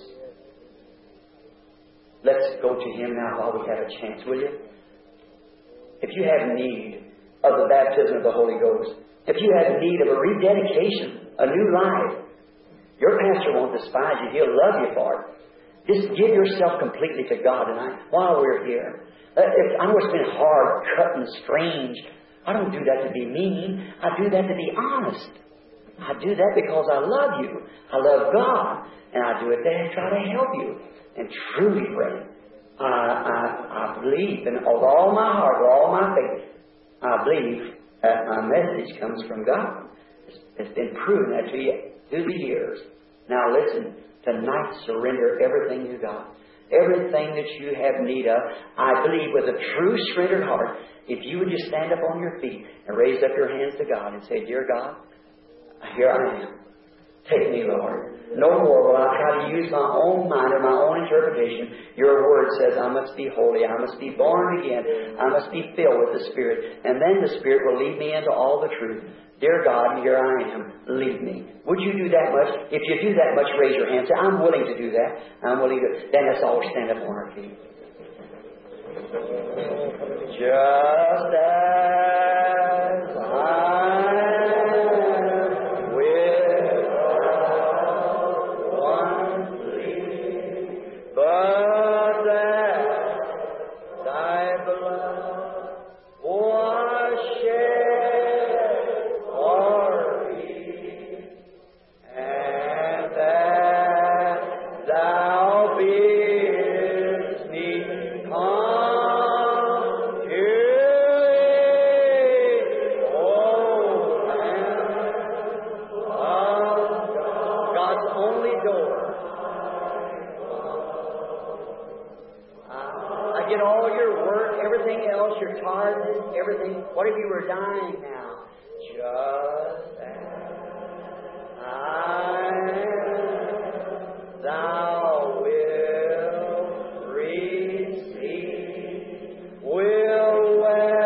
S2: Let's go to Him now while we have a chance, will you? If you have need of the baptism of the Holy Ghost, if you have need of a rededication, a new life, your pastor won't despise you. He'll love you for it. Just give yourself completely to God tonight while we're here. Uh, if, I know it's been hard, cut, and strange. I don't do that to be mean. I do that to be honest. I do that because I love you. I love God. And I do it to try to help you. And truly, friend, I, I, I believe, and with all my heart, with all my faith, I believe that my message comes from God. It's, it's been proven that to you through the years. Now listen, tonight surrender everything you got. Everything that you have need of. I believe with a true surrendered heart, if you would just stand up on your feet and raise up your hands to God and say, Dear God, here I am. Take me, Lord. No more will I try to use my own mind or my own interpretation. Your word says I must be holy. I must be born again. I must be filled with the Spirit. And then the Spirit will lead me into all the truth. Dear God, here I am. Lead me. Would you do that much? If you do that much, raise your hand. Say, I'm willing to do that. I'm willing to. Then let's all stand up on our feet. Just as I what if you were dying now? Just as I am, thou wilt receive, will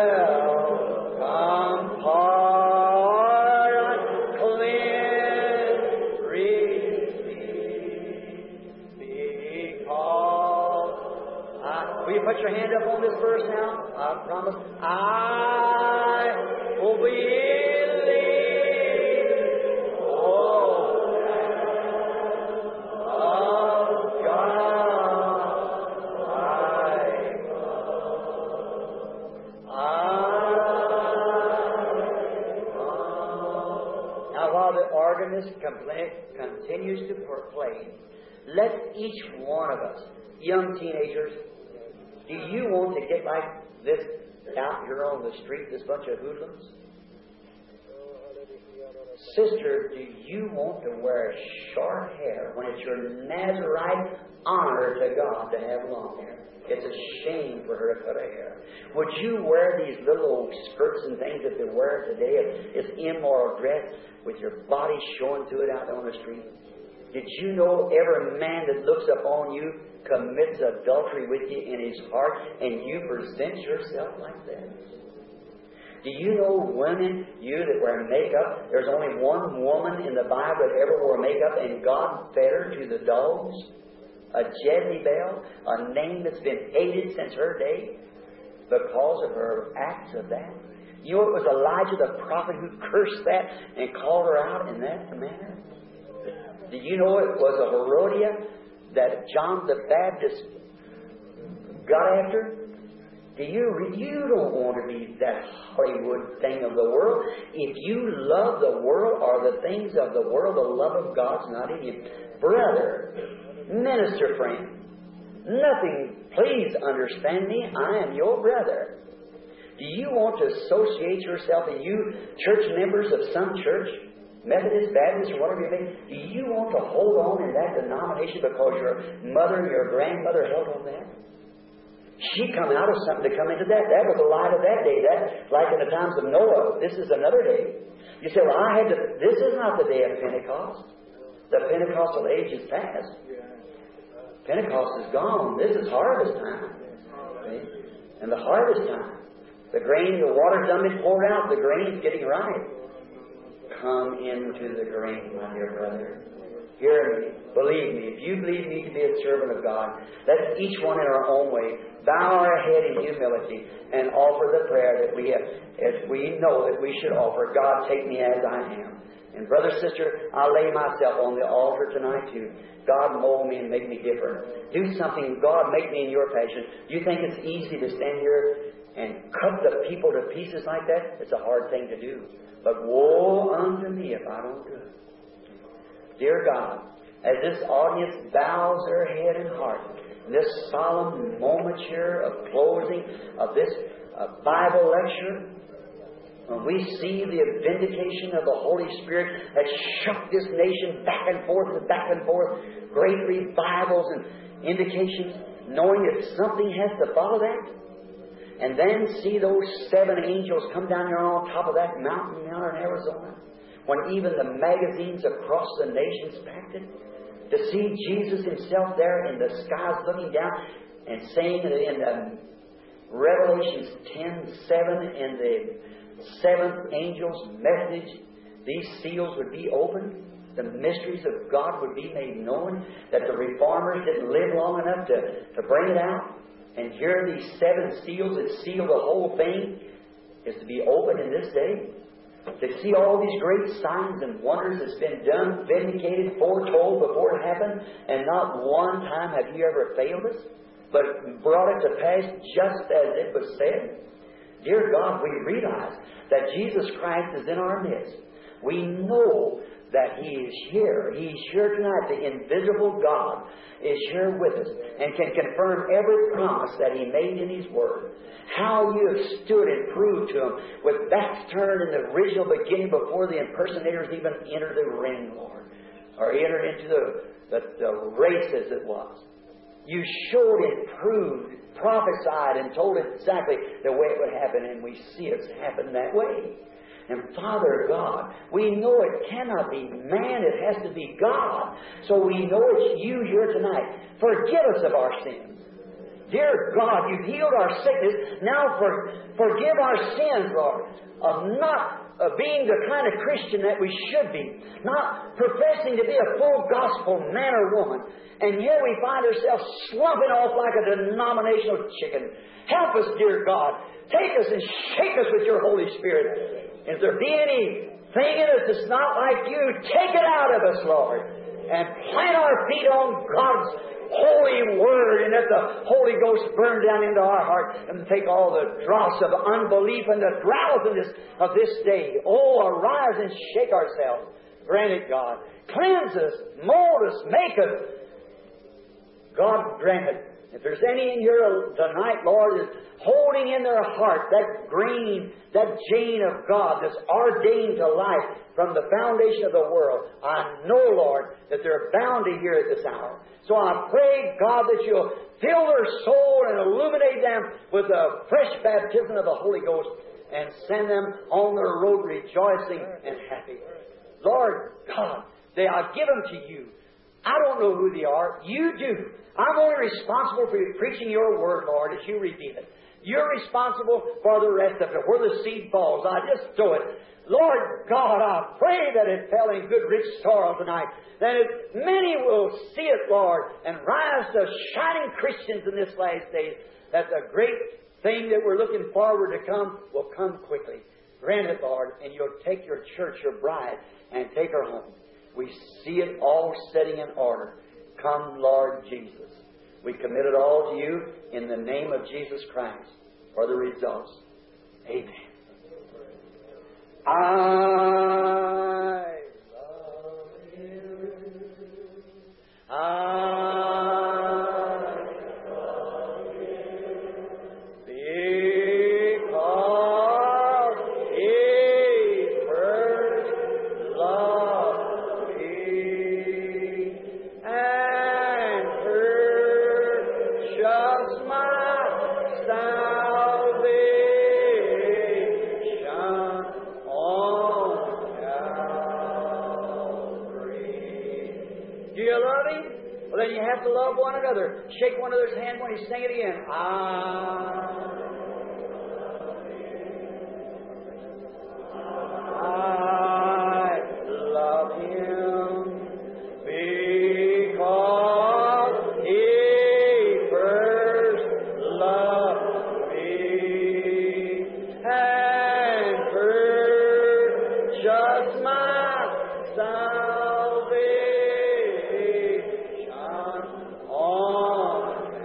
S2: welcome, pardon, cleanse, receive, because I, will you put your hand up on this verse now? I promise. I will believe. Oh, of God, I Now, while the organist continues to play, let each one of us, young teenagers, do you want to get like this out here on the street, this bunch of hoodlums? Sister, do you want to wear short hair when it's your Nazarite honor to God to have long hair? It's a shame for her to cut her hair. Would you wear these little old skirts and things that they wear today? It's immoral dress with your body showing through it out on the street. Did you know every man that looks upon you commits adultery with you in his heart, and you present yourself like that? Do you know women, you that wear makeup, there's only one woman in the Bible that ever wore makeup, and God fed her to the dogs? A Jezebel, a name that's been hated since her day because of her acts of that. You know, it was Elijah the prophet who cursed that and called her out in that manner. Did you know it was a Herodias that John the Baptist got after? Do you, you don't want to be that Hollywood thing of the world. If you love the world or the things of the world, the love of God's not in you. Brother, minister friend, nothing, please understand me, I am your brother. Do you want to associate yourself, and you church members of some church, Methodist, Baptist, or whatever you think, do you want to hold on in that denomination because your mother and your grandmother held on that? She come out of something to come into that. That was the light of that day. That, like in the times of Noah, this is another day. You say, well, I had to, this is not the day of Pentecost. The Pentecostal age is past. Pentecost is gone. This is harvest time. Okay? And the harvest time. The grain, the water's done been poured out. The grain's getting ripe. Come into the grain, my dear brother. Hear me. Believe me. If you believe me to be a servant of God, let's each one in our own way bow our head in humility and offer the prayer that we have, as we know that we should offer. God, take me as I am. And brother, sister, I lay myself on the altar tonight too. God, mold me and make me different. Do something. God, make me in your passion. You think it's easy to stand here and cut the people to pieces like that? It's a hard thing to do. But woe unto me if I don't do it. Dear God, as this audience bows their head and heart, in this solemn moment here of closing of this uh, Bible lecture, when we see the vindication of the Holy Spirit that shook this nation back and forth and back and forth, great revivals and indications, knowing that something has to follow that, and then see those seven angels come down here on top of that mountain down in Arizona, when even the magazines across the nations packed it, to see Jesus Himself there in the skies looking down and saying in the Revelations ten seven, in the seventh angel's message, these seals would be opened, the mysteries of God would be made known, that the reformers didn't live long enough to, to bring it out. And here these seven seals that seal the whole thing is to be opened in this day. To see all these great signs and wonders that's been done, vindicated, foretold before it happened, and not one time have you ever failed us, but brought it to pass just as it was said. Dear God, we realize that Jesus Christ is in our midst. We know that He is here. He is here tonight. The invisible God is here with us and can confirm every promise that He made in His Word. How you have stood and proved to Him with backs turned in the original beginning before the impersonators even entered the ring, Lord, or entered into the, the, the race as it was. You showed and proved, prophesied, and told exactly the way it would happen, and we see it's happened that way. And Father God, we know it cannot be man, it has to be God. So we know it's You here tonight. Forgive us of our sins. Dear God, You've healed our sickness. Now for, forgive our sins, Lord, of not of being the kind of Christian that we should be, not professing to be a full gospel man or woman. And here we find ourselves slumping off like a denominational chicken. Help us, dear God. Take us and shake us with Your Holy Spirit. If there be anything in us that's not like You, take it out of us, Lord, and plant our feet on God's holy Word, and let the Holy Ghost burn down into our heart and take all the dross of unbelief and the drowsiness of this day. Oh, arise and shake ourselves. Grant it, God. Cleanse us, mold us, make us. God grant it. If there's any in here tonight, Lord, is holding in their heart that green, that gene of God that's ordained to life from the foundation of the world, I know, Lord, that they're bound to hear at this hour. So I pray, God, that You'll fill their soul and illuminate them with the fresh baptism of the Holy Ghost and send them on their road rejoicing and happy. Lord God, they I give them to You. I don't know who they are. You do. I'm only responsible for preaching Your Word, Lord, as You reveal it. You're responsible for the rest of it. Where the seed falls, I just throw it. Lord God, I pray that it fell in good, rich soil tonight. That it, many will see it, Lord, and rise to shining Christians in this last day. That the great thing that we're looking forward to come will come quickly. Grant it, Lord, and You'll take Your church, Your bride, and take her home. We see it all setting in order. Come, Lord Jesus. We commit it all to You in the name of Jesus Christ. for the results. Amen. I love you. I love you because He first loved me and purchased my salvation on Calvary. Do you love Him? Well, then you have to love one another. Shake one another's hand when you sing it again. I I love Him because He first loved me and purchased my salvation on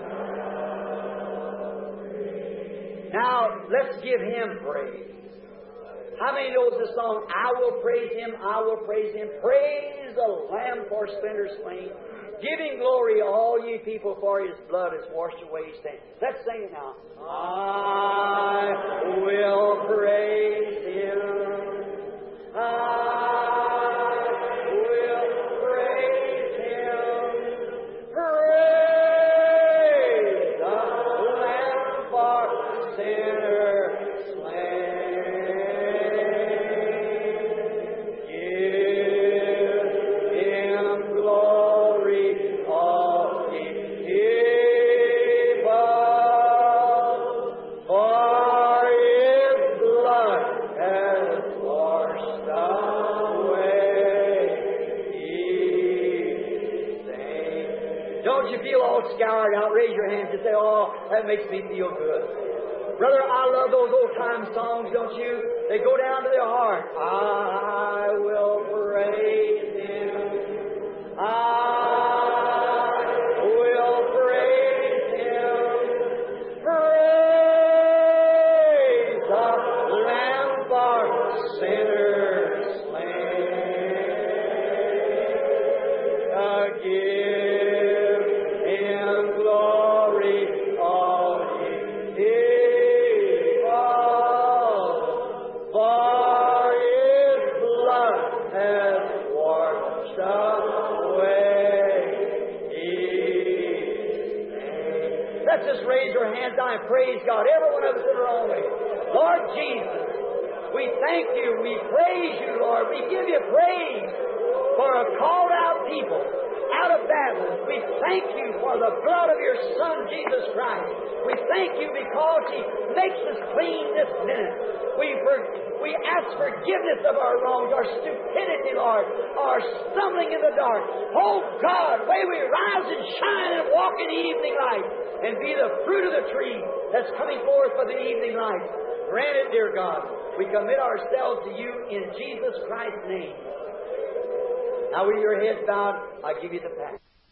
S2: Calvary. Now, let's give Him praise. How many knows the song, I will praise Him, I will praise Him. Praise the Lamb for splendor slain. Giving glory, all ye people, for His blood has washed away His stain. Let's sing it now. I will praise Him. I will praise Him. Praise the Lamb for sinners slain. Scoured out, raise your hands and say, oh, that makes me feel good. Brother, I love those old time songs, don't you? They go down to the heart. I will praise Him. I will praise Him. Praise the Lamb for sinners slain. Again. Just raise your hands down and praise God. Every one of us in our own way. Lord Jesus, we thank you. We praise you, Lord. We give you praise for a called out people out of Babylon. We thank you for the blood of your Son, Jesus Christ. We thank you because He makes us clean this minute. We, for, we ask forgiveness of our wrongs, our stupidity, Lord, our stumbling in the dark. Oh God, may we rise and shine and walk in the evening light and be the fruit of the tree that's coming forth for the evening light. Grant it, dear God. We commit ourselves to you in Jesus Christ's name. Now with your heads bowed, I give you the pact.